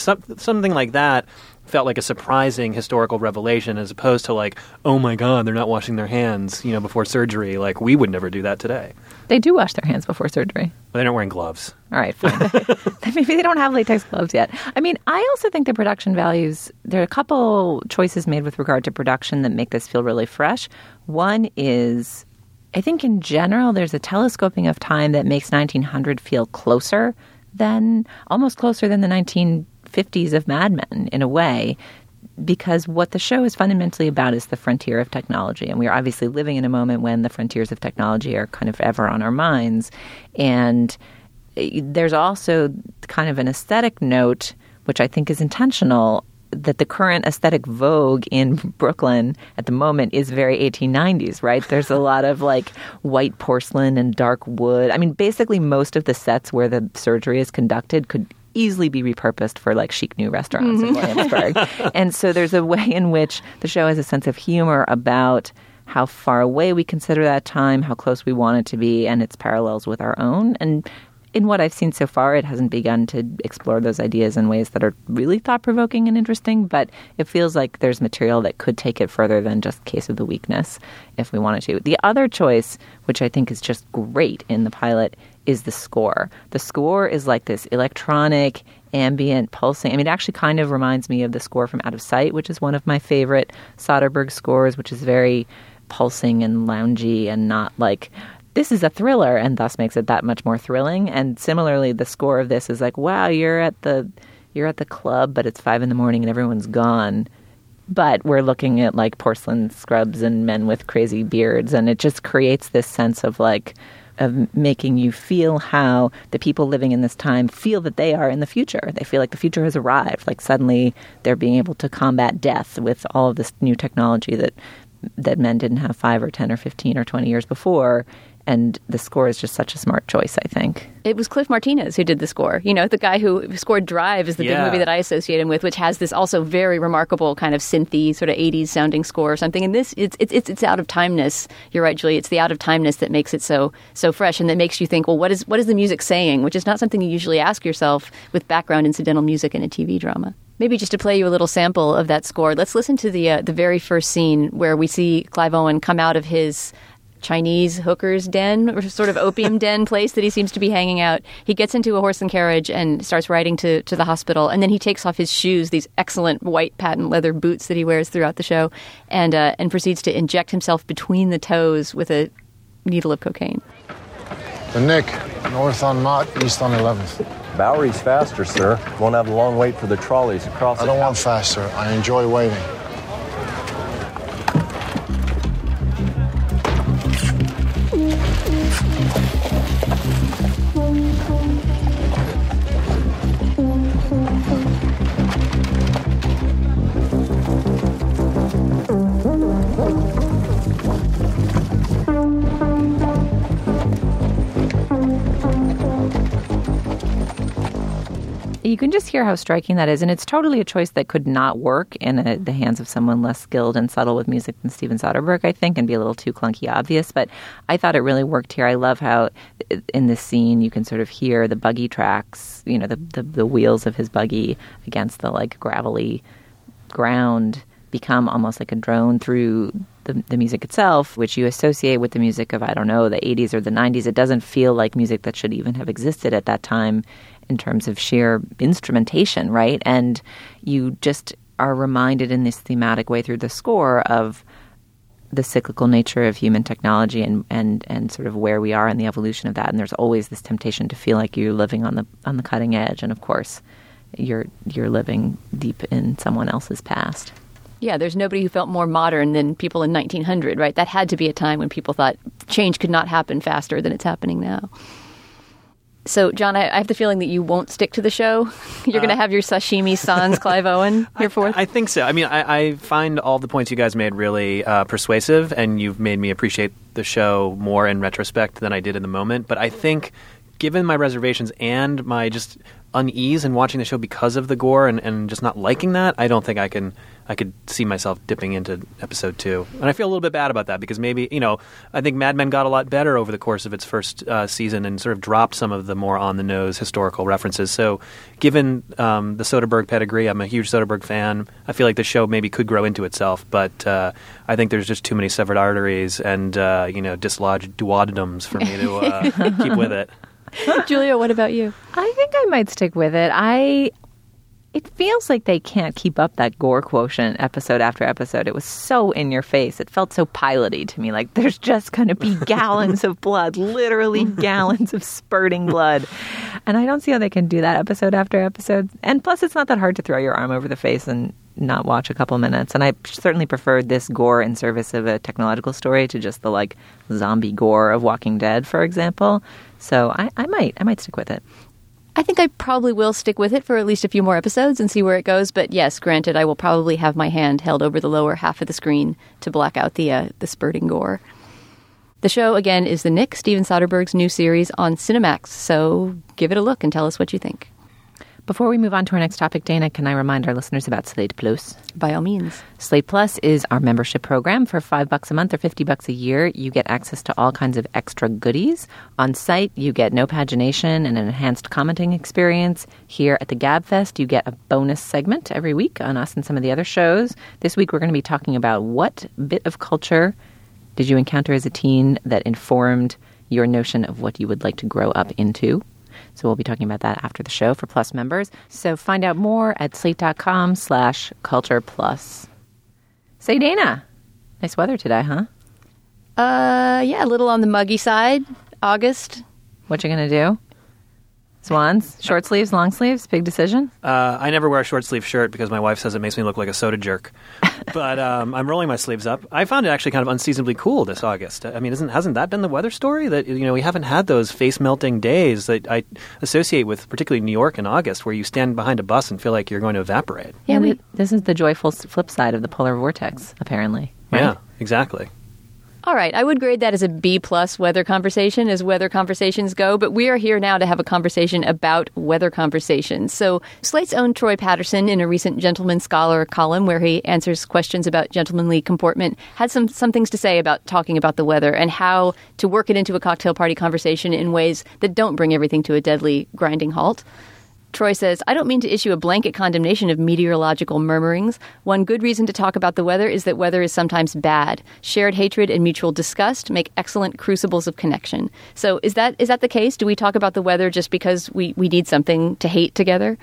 some, something like that felt like a surprising historical revelation as opposed to like, oh my God, they're not washing their hands, you know, before surgery. Like, we would never do that today. They do wash their hands before surgery. But they're not wearing gloves. All right, fine. Maybe they don't have latex gloves yet. I mean, I also think the production values, there are a couple choices made with regard to production that make this feel really fresh. One is, I think in general, there's a telescoping of time that makes nineteen hundred feel closer than, almost closer than the nineteen fifties of Mad Men in a way, because what the show is fundamentally about is the frontier of technology. And we are obviously living in a moment when the frontiers of technology are kind of ever on our minds. And there's also kind of an aesthetic note, which I think is intentional, that the current aesthetic vogue in Brooklyn at the moment is very eighteen nineties, right? There's a lot of like white porcelain and dark wood. I mean, basically most of the sets where the surgery is conducted could easily be repurposed for like chic new restaurants mm-hmm. in Williamsburg. And so there's a way in which the show has a sense of humor about how far away we consider that time, how close we want it to be, and its parallels with our own. And in what I've seen so far, it hasn't begun to explore those ideas in ways that are really thought-provoking and interesting, but it feels like there's material that could take it further than just Case of the Weakness if we wanted to. The other choice, which I think is just great in the pilot, is the score. The score is like this electronic, ambient, pulsing. I mean, it actually kind of reminds me of the score from Out of Sight, which is one of my favorite Soderbergh scores, which is very pulsing and loungy and not like, this is a thriller, and thus makes it that much more thrilling. And similarly, the score of this is like, wow, you're at the you're at the club, but it's five in the morning and everyone's gone. But we're looking at like porcelain scrubs and men with crazy beards, and it just creates this sense of like of making you feel how the people living in this time feel that they are in the future. They feel like the future has arrived. Like suddenly they're being able to combat death with all of this new technology that that men didn't have five or ten or fifteen or twenty years before. And the score is just such a smart choice, I think. It was Cliff Martinez who did the score. You know, the guy who scored Drive is the yeah. big movie that I associate him with, which has this also very remarkable kind of synthy sort of eighties sounding score or something. And this, it's it's it's, it's out of timeness. You're right, Julie. It's the out of timeness that makes it so so fresh and that makes you think, well, what is what is the music saying? Which is not something you usually ask yourself with background incidental music in a T V drama. Maybe just to play you a little sample of that score, let's listen to the uh, the very first scene where we see Clive Owen come out of his Chinese hooker's den, or sort of opium den place that he seems to be hanging out. He gets into a horse and carriage and starts riding to, to the hospital. And then he takes off his shoes, these excellent white patent leather boots that he wears throughout the show, and uh, and proceeds to inject himself between the toes with a needle of cocaine. The Nick, north on Mott, east on eleventh. Bowery's faster, sir. Won't have a long wait for the trolleys across. I don't want faster. I enjoy waiting. You can just hear how striking that is, and it's totally a choice that could not work in a, the hands of someone less skilled and subtle with music than Steven Soderbergh, I think, and be a little too clunky obvious, but I thought it really worked here. I love how in this scene you can sort of hear the buggy tracks, you know, the, the, the wheels of his buggy against the, like, gravelly ground become almost like a drone through the, the music itself, which you associate with the music of, I don't know, the eighties or the nineties. It doesn't feel like music that should even have existed at that time in terms of sheer instrumentation, right? And you just are reminded in this thematic way through the score of the cyclical nature of human technology and, and, and sort of where we are in the evolution of that. And there's always this temptation to feel like you're living on the on the cutting edge. And of course, you're you're living deep in someone else's past. Yeah, there's nobody who felt more modern than people in nineteen hundred, right? That had to be a time when people thought change could not happen faster than it's happening now. So, John, I, I have the feeling that you won't stick to the show. You're uh, going to have your sashimi sans Clive Owen here forth. I, I think so. I mean, I, I find all the points you guys made really uh, persuasive, and you've made me appreciate the show more in retrospect than I did in the moment. But I think given my reservations and my just unease in watching the show because of the gore and, and just not liking that, I don't think I can I could see myself dipping into episode two. And I feel a little bit bad about that because maybe, you know, I think Mad Men got a lot better over the course of its first uh, season and sort of dropped some of the more on-the-nose historical references. So given um, the Soderbergh pedigree, I'm a huge Soderbergh fan. I feel like the show maybe could grow into itself, but uh, I think there's just too many severed arteries and, uh, you know, dislodged duodenums for me to uh, keep with it. Julia, what about you? I think I might stick with it. I it feels like they can't keep up that gore quotient episode after episode. It was so in your face. It felt so piloty to me. Like there's just going to be gallons of blood, literally gallons of spurting blood. And I don't see how they can do that episode after episode. And plus, it's not that hard to throw your arm over the face and not watch a couple minutes. And I certainly preferred this gore in service of a technological story to just the like zombie gore of Walking Dead, for example. So I, I might I might stick with it. I think I probably will stick with it for at least a few more episodes and see where it goes. But yes, granted, I will probably have my hand held over the lower half of the screen to block out the uh, the spurting gore. The show, again, is The Knick, Steven Soderbergh's new series on Cinemax. So give it a look and tell us what you think. Before we move on to our next topic, Dana, can I remind our listeners about Slate Plus? By all means. Slate Plus is our membership program. For five bucks a month or fifty bucks a year, you get access to all kinds of extra goodies. On site, you get no pagination and an enhanced commenting experience. Here at the Gabfest, you get a bonus segment every week on us and some of the other shows. This week, we're going to be talking about what bit of culture did you encounter as a teen that informed your notion of what you would like to grow up into. So we'll be talking about that after the show for Plus members. So find out more at slate.com slash culture plus. Say, Dana, nice weather today, huh? Uh, yeah, a little on the muggy side. August. What you gonna do? Swans? Short sleeves, long sleeves? Big decision? Uh, I never wear a short sleeve shirt because my wife says it makes me look like a soda jerk. But um, I'm rolling my sleeves up. I found it actually kind of unseasonably cool this August. I mean, isn't hasn't that been the weather story? That, you know, we haven't had those face-melting days that I associate with particularly New York in August, where you stand behind a bus and feel like you're going to evaporate. Yeah, we, this is the joyful flip side of the polar vortex, apparently. Right? Yeah, exactly. All right, I would grade that as a B-plus weather conversation as weather conversations go, but we are here now to have a conversation about weather conversations. So Slate's own Troy Patterson, in a recent Gentleman Scholar column where he answers questions about gentlemanly comportment, had some, some things to say about talking about the weather and how to work it into a cocktail party conversation in ways that don't bring everything to a deadly grinding halt. Troy says, I don't mean to issue a blanket condemnation of meteorological murmurings. One good reason to talk about the weather is that weather is sometimes bad. Shared hatred and mutual disgust make excellent crucibles of connection. So is that is that the case? Do we talk about the weather just because we, we need something to hate together?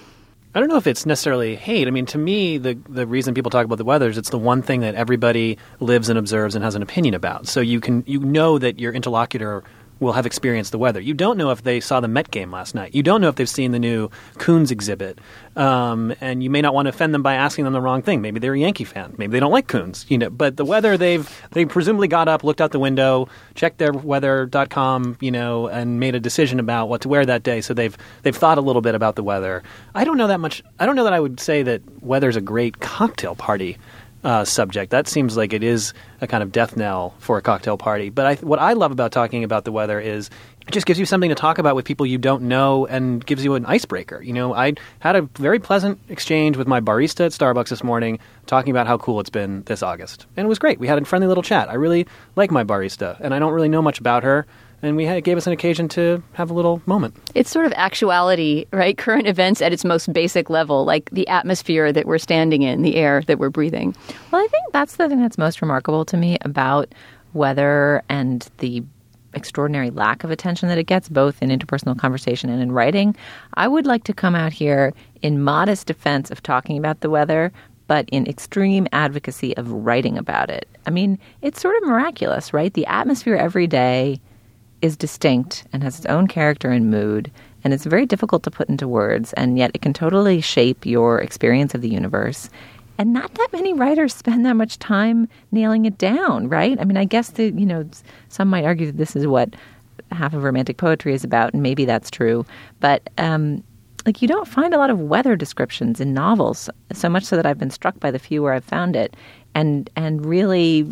I don't know if it's necessarily hate. I mean, to me, the the reason people talk about the weather is it's the one thing that everybody lives and observes and has an opinion about. So you can you know that your interlocutor will have experienced the weather. You don't know if they saw the Met game last night. You don't know if they've seen the new Coons exhibit. Um, and you may not want to offend them by asking them the wrong thing. Maybe they're a Yankee fan. Maybe they don't like Coons. You know, but the weather, they've they presumably got up, looked out the window, checked their weather dot com, you know, and made a decision about what to wear that day. So they've they've thought a little bit about the weather. I don't know that much. I don't know that I would say that weather's a great cocktail party Uh, subject. That seems like it is a kind of death knell for a cocktail party. But I, what I love about talking about the weather is it just gives you something to talk about with people you don't know and gives you an icebreaker. You know, I had a very pleasant exchange with my barista at Starbucks this morning talking about how cool it's been this August. And it was great. We had a friendly little chat. I really like my barista, and I don't really know much about her. And we had, it gave us an occasion to have a little moment. It's sort of actuality, right? Current events at its most basic level, like the atmosphere that we're standing in, the air that we're breathing. Well, I think that's the thing that's most remarkable to me about weather and the extraordinary lack of attention that it gets, both in interpersonal conversation and in writing. I would like to come out here in modest defense of talking about the weather, but in extreme advocacy of writing about it. I mean, it's sort of miraculous, right? The atmosphere every day is distinct and has its own character and mood, and it's very difficult to put into words, and yet it can totally shape your experience of the universe. And not that many writers spend that much time nailing it down, right? I mean, I guess that, you know, some might argue that this is what half of romantic poetry is about, and maybe that's true. But, um, like, you don't find a lot of weather descriptions in novels, so much so that I've been struck by the few where I've found it, and and really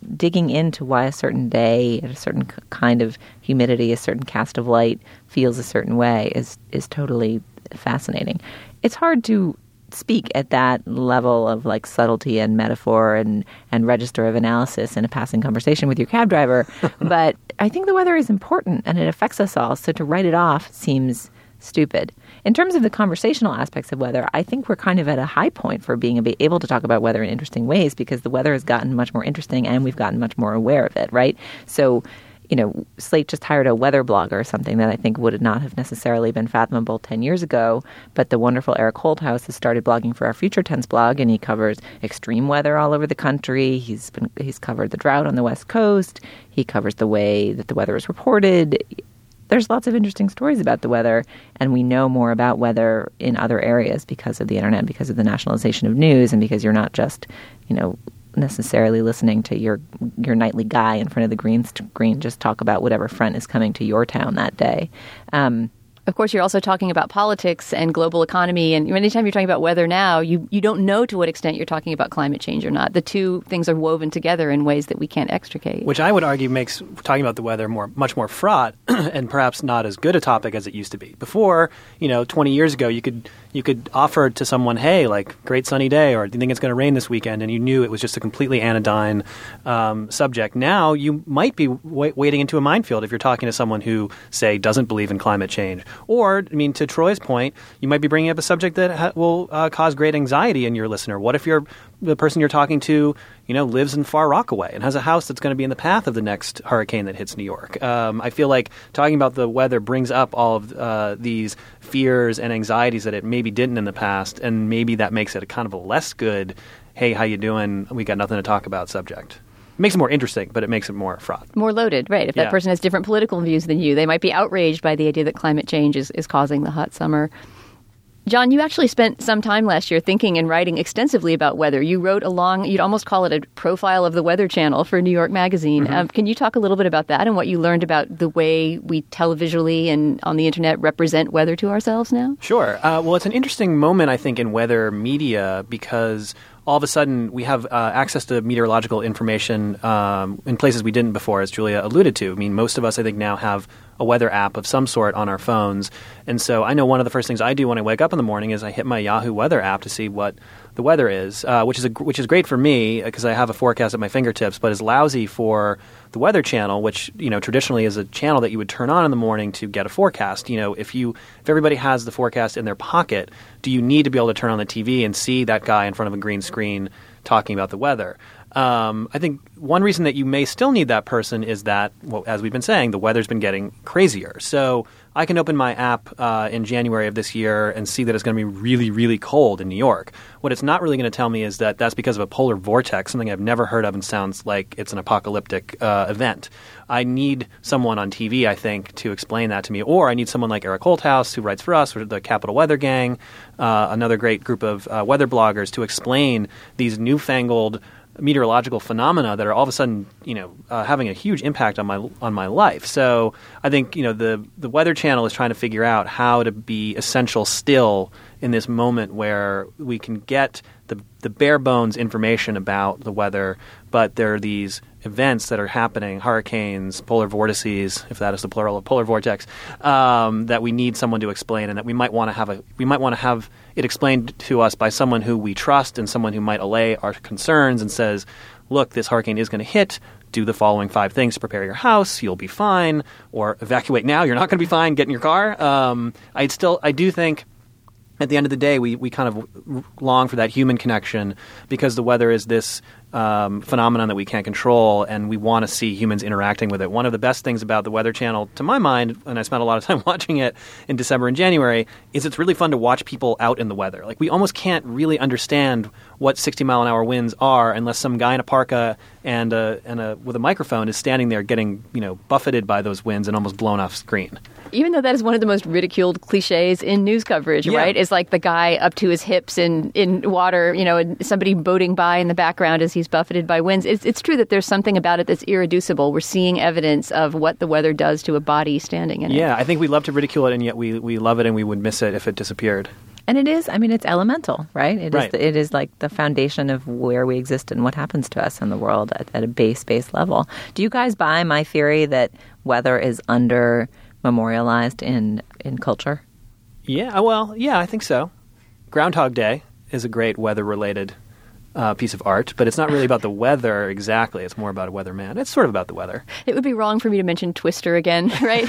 digging into why a certain day at a certain kind of humidity, a certain cast of light feels a certain way is is totally fascinating. It's hard to speak at that level of like subtlety and metaphor and, and register of analysis in a passing conversation with your cab driver. But I think the weather is important and it affects us all. So to write it off seems stupid. In terms of the conversational aspects of weather, I think we're kind of at a high point for being able to talk about weather in interesting ways because the weather has gotten much more interesting and we've gotten much more aware of it, right? So, you know, Slate just hired a weather blogger or something that I think would not have necessarily been fathomable ten years ago. But the wonderful Eric Holthouse has started blogging for our Future Tense blog, and he covers extreme weather all over the country. He's been he's covered the drought on the West Coast. He covers the way that the weather is reported. There's lots of interesting stories about the weather, and we know more about weather in other areas because of the internet, because of the nationalization of news, and because you're not just, you know, necessarily listening to your your nightly guy in front of the green screen just talk about whatever front is coming to your town that day. Um, Of course, you're also talking about politics and global economy. And anytime you're talking about weather now, you, you don't know to what extent you're talking about climate change or not. The two things are woven together in ways that we can't extricate. Which I would argue makes talking about the weather more much more fraught and perhaps not as good a topic as it used to be. Before, you know, twenty years ago, you could you could offer to someone, hey, like, great sunny day, or do you think it's going to rain this weekend? And you knew it was just a completely anodyne um, subject. Now you might be w- wading into a minefield if you're talking to someone who, say, doesn't believe in climate change. Or, I mean, to Troy's point, you might be bringing up a subject that ha- will uh, cause great anxiety in your listener. What if you're the person you're talking to, you know, lives in Far Rockaway and has a house that's going to be in the path of the next hurricane that hits New York? Um, I feel like talking about the weather brings up all of uh, these fears and anxieties that it maybe didn't in the past, and maybe that makes it a kind of a less good, hey, how you doing? We got nothing to talk about subject. It makes it more interesting, but it makes it more fraught. More loaded, right. If yeah. that person has different political views than you, they might be outraged by the idea that climate change is, is causing the hot summer. John, you actually spent some time last year thinking and writing extensively about weather. You wrote a long, you'd almost call it a profile of the Weather Channel for New York Magazine. Mm-hmm. Um, can you talk a little bit about that and what you learned about the way we televisually and on the internet represent weather to ourselves now? Sure. Uh, well, it's an interesting moment, I think, in weather media because all of a sudden we have uh, access to meteorological information um, in places we didn't before, as Julia alluded to. I mean, most of us, I think, now have a weather app of some sort on our phones. And so I know one of the first things I do when I wake up in the morning is I hit my Yahoo weather app to see what the weather is, uh, which is a, which is great for me because I have a forecast at my fingertips, but is lousy for the Weather Channel, which, you know, traditionally is a channel that you would turn on in the morning to get a forecast. You know, if you if everybody has the forecast in their pocket, do you need to be able to turn on the T V and see that guy in front of a green screen talking about the weather? Um, I think one reason that you may still need that person is that, well, as we've been saying, the weather's been getting crazier. So I can open my app uh, in January of this year and see that it's going to be really, really cold in New York. What it's not really going to tell me is that that's because of a polar vortex, something I've never heard of and sounds like it's an apocalyptic uh, event. I need someone on T V, I think, to explain that to me. Or I need someone like Eric Holthouse, who writes for us, or the Capital Weather Gang, uh, another great group of uh, weather bloggers, to explain these newfangled meteorological phenomena that are all of a sudden, you know, uh, having a huge impact on my on my life. So I think, you know, the the Weather Channel is trying to figure out how to be essential still in this moment where we can get the the bare bones information about the weather, but there are these events that are happening, hurricanes, polar vortices, if that is the plural of polar vortex, um, that we need someone to explain, and that we might want to have a we might want to have it explained to us by someone who we trust and someone who might allay our concerns and says, look, this hurricane is going to hit. Do the following five things to prepare your house. You'll be fine. Or evacuate now. You're not going to be fine. Get in your car. Um, I'd still, I do think at the end of the day, we, we kind of long for that human connection because the weather is this um, phenomenon that we can't control, and we want to see humans interacting with it. One of the best things about the Weather Channel, to my mind, and I spent a lot of time watching it in December and January, is it's really fun to watch people out in the weather. Like, we almost can't really understand what sixty mile an hour winds are unless some guy in a parka and a, and a with a microphone is standing there getting, you know, buffeted by those winds and almost blown off screen. Even though that is one of the most ridiculed cliches in news coverage, yeah. right? Is like the guy up to his hips in, in water, you know, and somebody boating by in the background as he's buffeted by winds. It's, it's true that there's something about it that's irreducible. We're seeing evidence of what the weather does to a body standing in it. Yeah, I think we love to ridicule it, and yet we, we love it and we would miss it if it disappeared. And it is, I mean, it's elemental, right? It Right. is. The, it is like the foundation of where we exist and what happens to us in the world at, at a base, base level. Do you guys buy my theory that weather is under memorialized in in culture? Yeah, well, yeah, I think so. Groundhog Day is a great weather-related uh, piece of art, but it's not really about the weather exactly. It's more about a weatherman. It's sort of about the weather. It would be wrong for me to mention Twister again, right?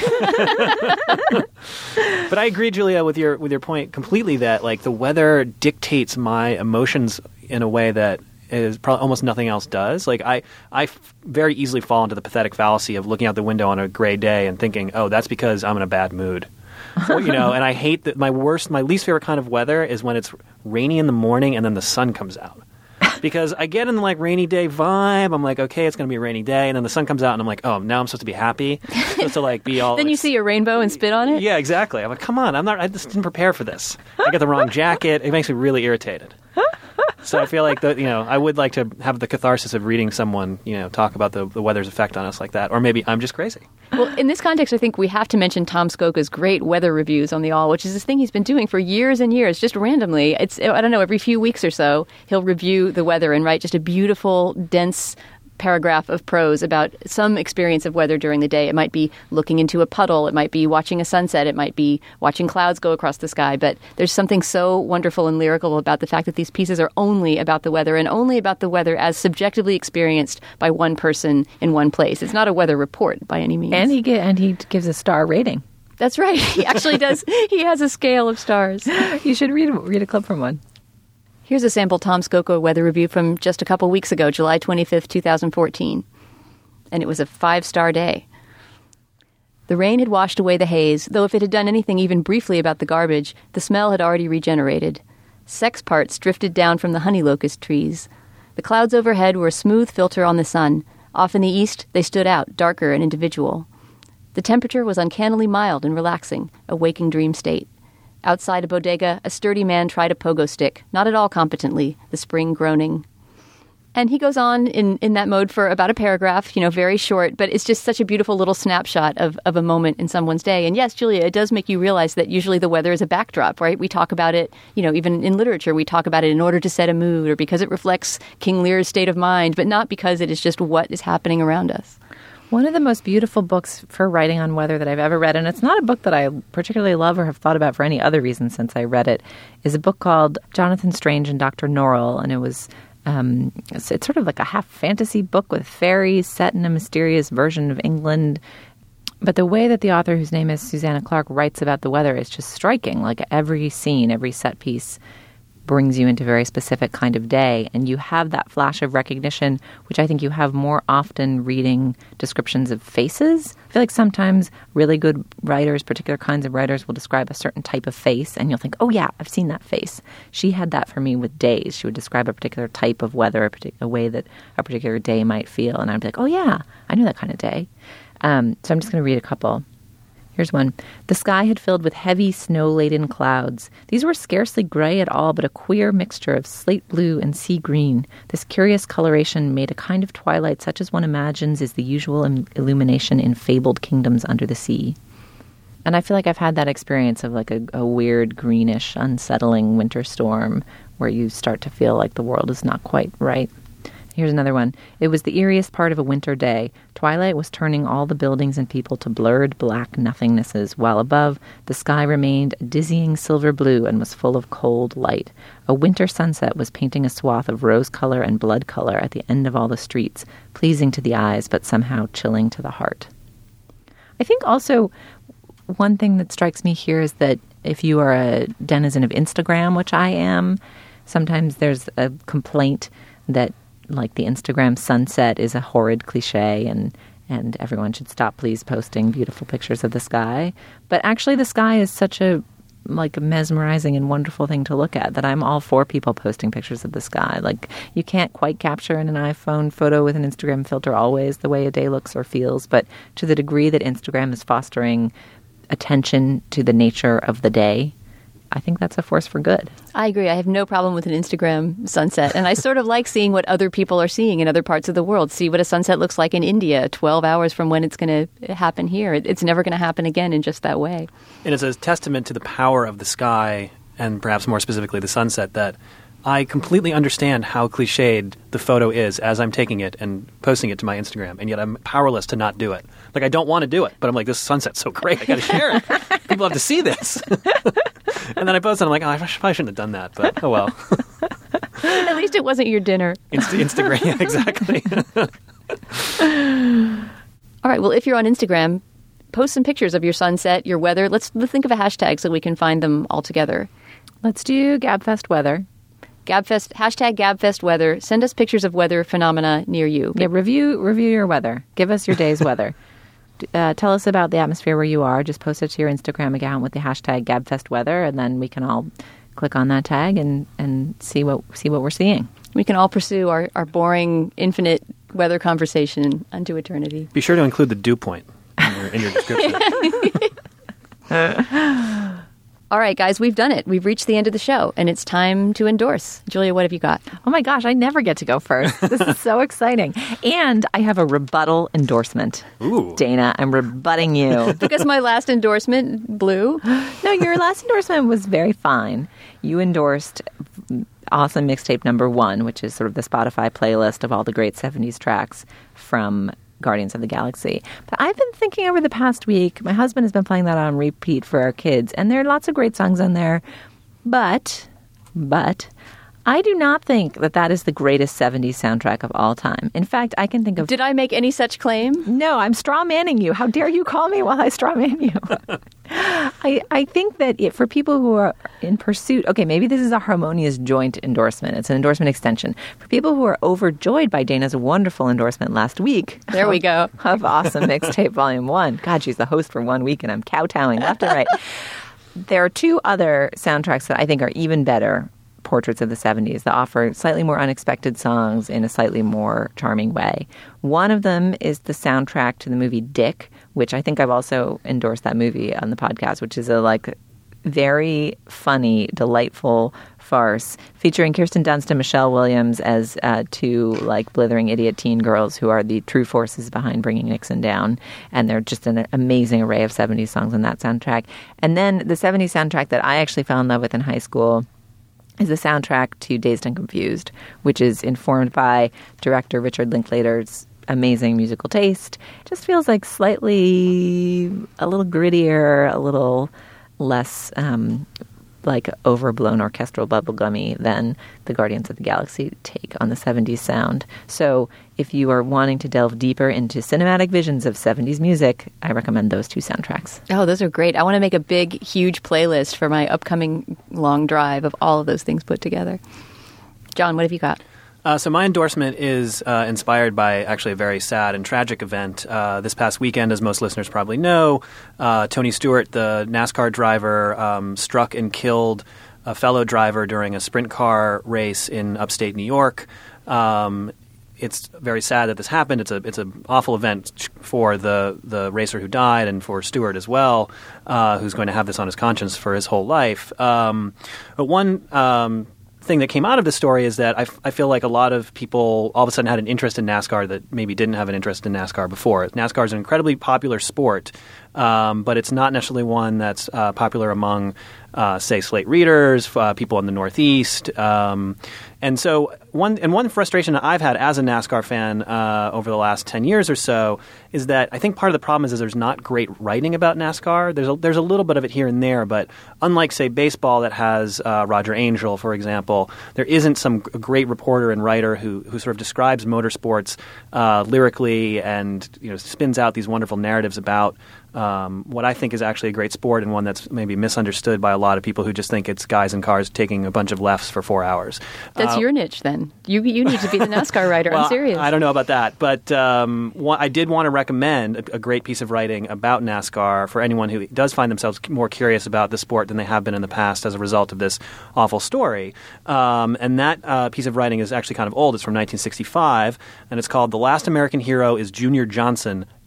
But I agree, Julia, with your with your point completely that like the weather dictates my emotions in a way that is probably almost nothing else does. Like I, I f- very easily fall into the pathetic fallacy of looking out the window on a gray day and thinking, oh, that's because I'm in a bad mood. Or, you know, and I hate that my worst, my least favorite kind of weather is when it's rainy in the morning and then the sun comes out. Because I get in the like rainy day vibe. I'm like, okay, it's going to be a rainy day. And then the sun comes out and I'm like, oh, now I'm supposed to be happy. I'm supposed to like be all... Then you see a rainbow and spit on it? Yeah, exactly. I'm like, come on, I'm not, I just didn't prepare for this. I got the wrong jacket. It makes me really irritated. So I feel like, the, you know, I would like to have the catharsis of reading someone, you know, talk about the, the weather's effect on us like that. Or maybe I'm just crazy. Well, in this context, I think we have to mention Tom Skoka's great weather reviews on the Awl, which is this thing he's been doing for years and years, just randomly. It's, I don't know, every few weeks or so, he'll review the weather and write just a beautiful, dense paragraph of prose about some experience of weather during the day. It might be looking into a puddle. It might be watching a sunset. It might be watching clouds go across the sky. But there's something so wonderful and lyrical about the fact that these pieces are only about the weather and only about the weather as subjectively experienced by one person in one place. It's not a weather report by any means. And he get, and he gives a star rating. That's right. He actually does. He has a scale of stars. You should read read a clip from one. Here's a sample Tom Skoka weather review from just a couple weeks ago, July twenty-fifth, twenty fourteen. And it was a five-star day. The rain had washed away the haze, though if it had done anything even briefly about the garbage, the smell had already regenerated. Sex parts drifted down from the honey locust trees. The clouds overhead were a smooth filter on the sun. Off in the east, they stood out, darker and individual. The temperature was uncannily mild and relaxing, a waking dream state. Outside a bodega, a sturdy man tried a pogo stick, not at all competently, the spring groaning. And he goes on in, in that mode for about a paragraph, you know, very short, but it's just such a beautiful little snapshot of, of a moment in someone's day. And yes, Julia, it does make you realize that usually the weather is a backdrop, right? We talk about it, you know, even in literature, we talk about it in order to set a mood or because it reflects King Lear's state of mind, but not because it is just what is happening around us. One of the most beautiful books for writing on weather that I've ever read, and it's not a book that I particularly love or have thought about for any other reason since I read it, is a book called Jonathan Strange and Doctor Norrell, and it was um, it's, it's sort of like a half fantasy book with fairies set in a mysterious version of England. But the way that the author, whose name is Susanna Clark, writes about the weather is just striking. Like every scene, every set piece brings you into a very specific kind of day, and you have that flash of recognition, which I think you have more often reading descriptions of faces. I feel like sometimes really good writers, particular kinds of writers, will describe a certain type of face, and you'll think, oh yeah, I've seen that face. She had that for me with days. She would describe a particular type of weather, a, partic- a way that a particular day might feel, and I'd be like, oh yeah, I knew that kind of day. Um, so I'm just going to read a couple. Here's one. The sky had filled with heavy, snow-laden clouds. These were scarcely gray at all, but a queer mixture of slate blue and sea green. This curious coloration made a kind of twilight such as one imagines is the usual im- illumination in fabled kingdoms under the sea. And I feel like I've had that experience of like a, a weird, greenish, unsettling winter storm where you start to feel like the world is not quite right. Here's another one. It was the eeriest part of a winter day. Twilight was turning all the buildings and people to blurred black nothingnesses, while above, the sky remained a dizzying silver blue and was full of cold light. A winter sunset was painting a swath of rose color and blood color at the end of all the streets, pleasing to the eyes, but somehow chilling to the heart. I think also one thing that strikes me here is that if you are a denizen of Instagram, which I am, sometimes there's a complaint that like the Instagram sunset is a horrid cliche and, and everyone should stop please posting beautiful pictures of the sky. But actually the sky is such a like a mesmerizing and wonderful thing to look at that I'm all for people posting pictures of the sky. Like you can't quite capture in an iPhone photo with an Instagram filter always the way a day looks or feels, but to the degree that Instagram is fostering attention to the nature of the day, I think that's a force for good. I agree. I have no problem with an Instagram sunset. And I sort of like seeing what other people are seeing in other parts of the world. See what a sunset looks like in India twelve hours from when it's going to happen here. It's never going to happen again in just that way. And it's a testament to the power of the sky and perhaps more specifically the sunset, that I completely understand how cliched the photo is as I'm taking it and posting it to my Instagram, and yet I'm powerless to not do it. Like, I don't want to do it, but I'm like, this sunset's so great, I got to share it. People have to see this. And then I post it, and I'm like, oh, I probably shouldn't have done that, but oh well. At least it wasn't your dinner. Inst- Instagram, yeah, exactly. All right, well, if you're on Instagram, post some pictures of your sunset, your weather. Let's, let's think of a hashtag so we can find them all together. Let's do GabFest weather. GabFest, hashtag GabFest weather. Send us pictures of weather phenomena near you. Yeah, review review your weather. Give us your day's weather. Uh, tell us about the atmosphere where you are. Just post it to your Instagram account with the hashtag GabFest weather, and then we can all click on that tag and, and see what see what we're seeing. We can all pursue our, our boring, infinite weather conversation unto eternity. Be sure to include the dew point in your, in your description. All right, guys, we've done it. We've reached the end of the show, and it's time to endorse. Julia, what have you got? Oh, my gosh, I never get to go first. This is so exciting. And I have a rebuttal endorsement. Ooh. Dana, I'm rebutting you. Because my last endorsement blew? No, your last endorsement was very fine. You endorsed Awesome Mixtape Number One, which is sort of the Spotify playlist of all the great seventies tracks from Guardians of the Galaxy. But I've been thinking over the past week, my husband has been playing that on repeat for our kids, and there are lots of great songs on there. But, but, I do not think that that is the greatest seventies soundtrack of all time. In fact, I can think of... Did I make any such claim? No, I'm straw-manning you. How dare you call me while I straw-man you? I, I think that it, for people who are in pursuit... Okay, maybe this is a harmonious joint endorsement. It's an endorsement extension. For people who are overjoyed by Dana's wonderful endorsement last week... There we go. Of Awesome Mixtape Volume one. God, she's the host for one week, and I'm kowtowing left and right. There are two other soundtracks that I think are even better portraits of the seventies that offer slightly more unexpected songs in a slightly more charming way. One of them is the soundtrack to the movie Dick, which I think I've also endorsed that movie on the podcast, which is a like very funny, delightful farce featuring Kirsten Dunst and Michelle Williams as uh, two like blithering idiot teen girls who are the true forces behind bringing Nixon down. And they're just an amazing array of seventies songs on that soundtrack. And then the seventies soundtrack that I actually fell in love with in high school is the soundtrack to Dazed and Confused, which is informed by director Richard Linklater's amazing musical taste. It just feels like slightly a little grittier, a little less um, like overblown orchestral bubblegummy than the Guardians of the Galaxy take on the seventies sound. So if you are wanting to delve deeper into cinematic visions of seventies music, I recommend those two soundtracks. Oh, those are great. I want to make a big, huge playlist for my upcoming long drive of all of those things put together. John, what have you got? Uh, so my endorsement is uh, inspired by actually a very sad and tragic event. Uh, this past weekend, as most listeners probably know, uh, Tony Stewart, the NASCAR driver, um, struck and killed a fellow driver during a sprint car race in upstate New York. Um, it's very sad that this happened. It's a it's an awful event for the, the racer who died and for Stewart as well, uh, who's going to have this on his conscience for his whole life. Um, but one... Um, thing that came out of the story is that I, f- I feel like a lot of people all of a sudden had an interest in NASCAR that maybe didn't have an interest in NASCAR before. NASCAR is an incredibly popular sport, um, but it's not necessarily one that's uh, popular among, uh, say, Slate readers, uh, people in the Northeast. Um, and so one and one frustration that I've had as a NASCAR fan uh, over the last ten years or so is that I think part of the problem is, is there's not great writing about NASCAR. There's a, there's a little bit of it here and there, but unlike, say, baseball that has uh, Roger Angell, for example, there isn't some g- great reporter and writer who who sort of describes motorsports uh, lyrically and you know spins out these wonderful narratives about um, what I think is actually a great sport and one that's maybe misunderstood by a lot of people who just think it's guys in cars taking a bunch of lefts for four hours. That's uh, your niche, then. You you need to be the NASCAR writer. well, I'm serious. I don't know about that, but um, one, I did want to recommend a, a great piece of writing about NASCAR for anyone who does find themselves more curious about the sport than they have been in the past as a result of this awful story. Um, and that uh, piece of writing is actually kind of old. It's from nineteen sixty-five, and it's called "The Last American Hero is Junior Johnson,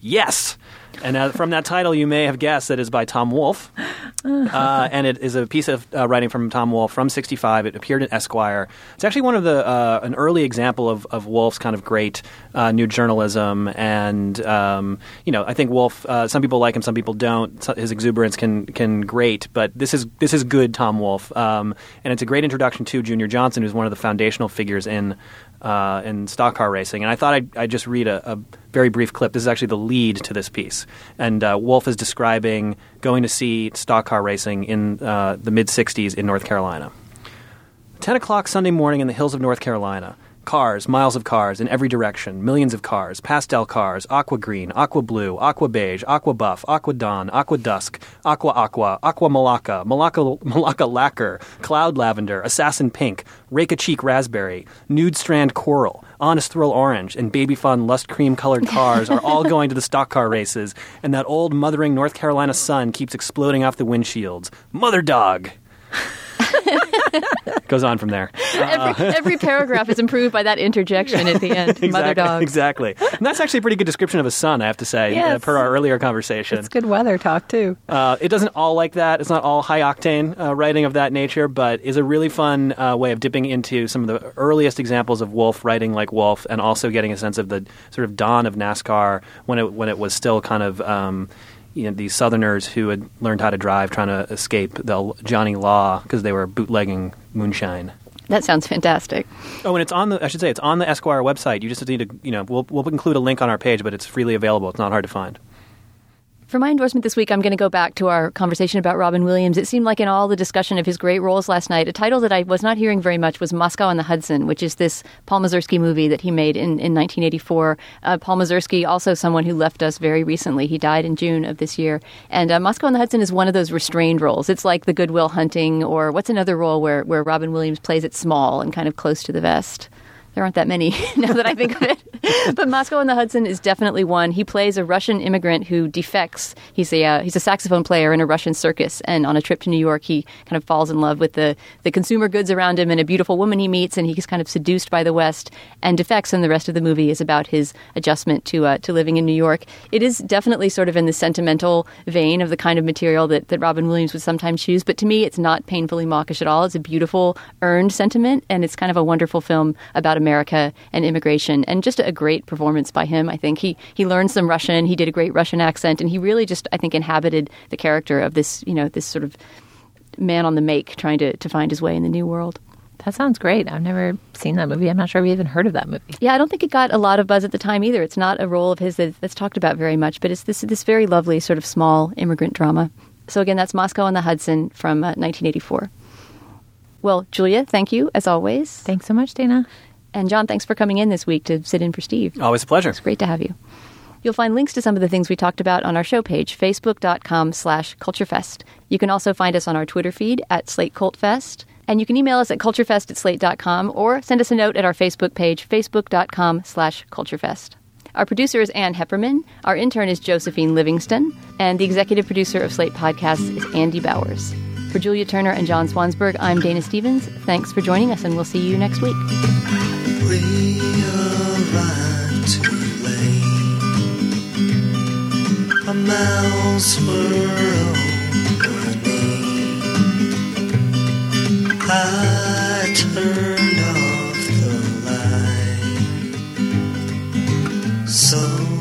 Yes! And uh, from that title, you may have guessed that it's by Tom Wolfe. Uh, and it is a piece of uh, writing from Tom Wolfe from sixty-five. It appeared in Esquire. It's actually one of the uh, an early example of, of Wolfe's kind of great uh, new journalism. And, um, you know, I think Wolfe, uh, some people like him, some people don't. His exuberance can can grate. But this is this is good Tom Wolfe. Um, and it's a great introduction to Junior Johnson, who's one of the foundational figures in Uh, in stock car racing. And I thought I'd, I'd just read a, a very brief clip. This is actually the lead to this piece. And uh, Wolfe is describing going to see stock car racing in uh, the mid-sixties in North Carolina. ten o'clock Sunday morning in the hills of North Carolina. Cars, miles of cars in every direction, millions of cars, pastel cars, aqua green, aqua blue, aqua beige, aqua buff, aqua dawn, aqua dusk, aqua aqua, aqua malacca, malacca, malacca lacquer, cloud lavender, assassin pink, rake cheek raspberry, nude strand coral, honest thrill orange, and baby fun lust cream colored cars are all going to the stock car races, and that old mothering North Carolina sun keeps exploding off the windshields. Mother dog! Goes on from there. Uh, every, every paragraph is improved by that interjection at the end. exactly, Mother dog. Exactly. And that's actually a pretty good description of a sun, I have to say, Yes. uh, per our earlier conversation. It's good weather talk, too. Uh, it doesn't all like that. It's not all high-octane uh, writing of that nature, but is a really fun uh, way of dipping into some of the earliest examples of Wolfe writing like Wolfe, and also getting a sense of the sort of dawn of NASCAR when it when it was still kind of um, you know, these Southerners who had learned how to drive trying to escape the Johnny Law because they were bootlegging moonshine. That sounds fantastic. Oh, and it's on the, I should say, it's on the Esquire website. You just need to, you know, we'll, we'll include a link on our page, but it's freely available. It's not hard to find. For my endorsement this week, I'm going to go back to our conversation about Robin Williams. It seemed like in all the discussion of his great roles last night, a title that I was not hearing very much was Moscow on the Hudson, which is this Paul Mazursky movie that he made in, in nineteen eighty-four. Uh, Paul Mazursky, also someone who left us very recently. He died in June of this year. And uh, Moscow on the Hudson is one of those restrained roles. It's like the Good Will Hunting, or what's another role where, where Robin Williams plays it small and kind of close to the vest? There aren't that many now that I think of it. But Moscow on the Hudson is definitely one. He plays a Russian immigrant who defects. He's a uh, he's a saxophone player in a Russian circus, and on a trip to New York, he kind of falls in love with the, the consumer goods around him and a beautiful woman he meets, and he's kind of seduced by the West and defects. And the rest of the movie is about his adjustment to uh, to living in New York. It is definitely sort of in the sentimental vein of the kind of material that, that Robin Williams would sometimes choose. But to me, it's not painfully mawkish at all. It's a beautiful, earned sentiment, and it's kind of a wonderful film about America and immigration, and just a great performance by him. I think he he learned some Russian. He did a great Russian accent, and he really just, I think, inhabited the character of this, you know, this sort of man on the make, trying to, to find his way in the new world. That sounds great. I've never seen that movie. I'm not sure we even heard of that movie. Yeah, I don't think it got a lot of buzz at the time either. It's not a role of his that, that's talked about very much, but it's this this very lovely sort of small immigrant drama. So again, that's Moscow on the Hudson from uh, nineteen eighty-four. Well, Julia, thank you, as always. Thanks so much, Dana. And John, thanks for coming in this week to sit in for Steve. Always a pleasure. It's great to have you. You'll find links to some of the things we talked about on our show page, facebook.com slash culturefest. You can also find us on our Twitter feed at Slate Cult Fest. And you can email us at culturefest at slate dot com or send us a note at our Facebook page, facebook.com slash culturefest. Our producer is Ann Hepperman. Our intern is Josephine Livingston. And the executive producer of Slate Podcasts is Andy Bowers. For Julia Turner and John Swansburg, I'm Dana Stevens. Thanks for joining us, and we'll see you next week. We arrived too late. A mouse were opening. I turned off the light. So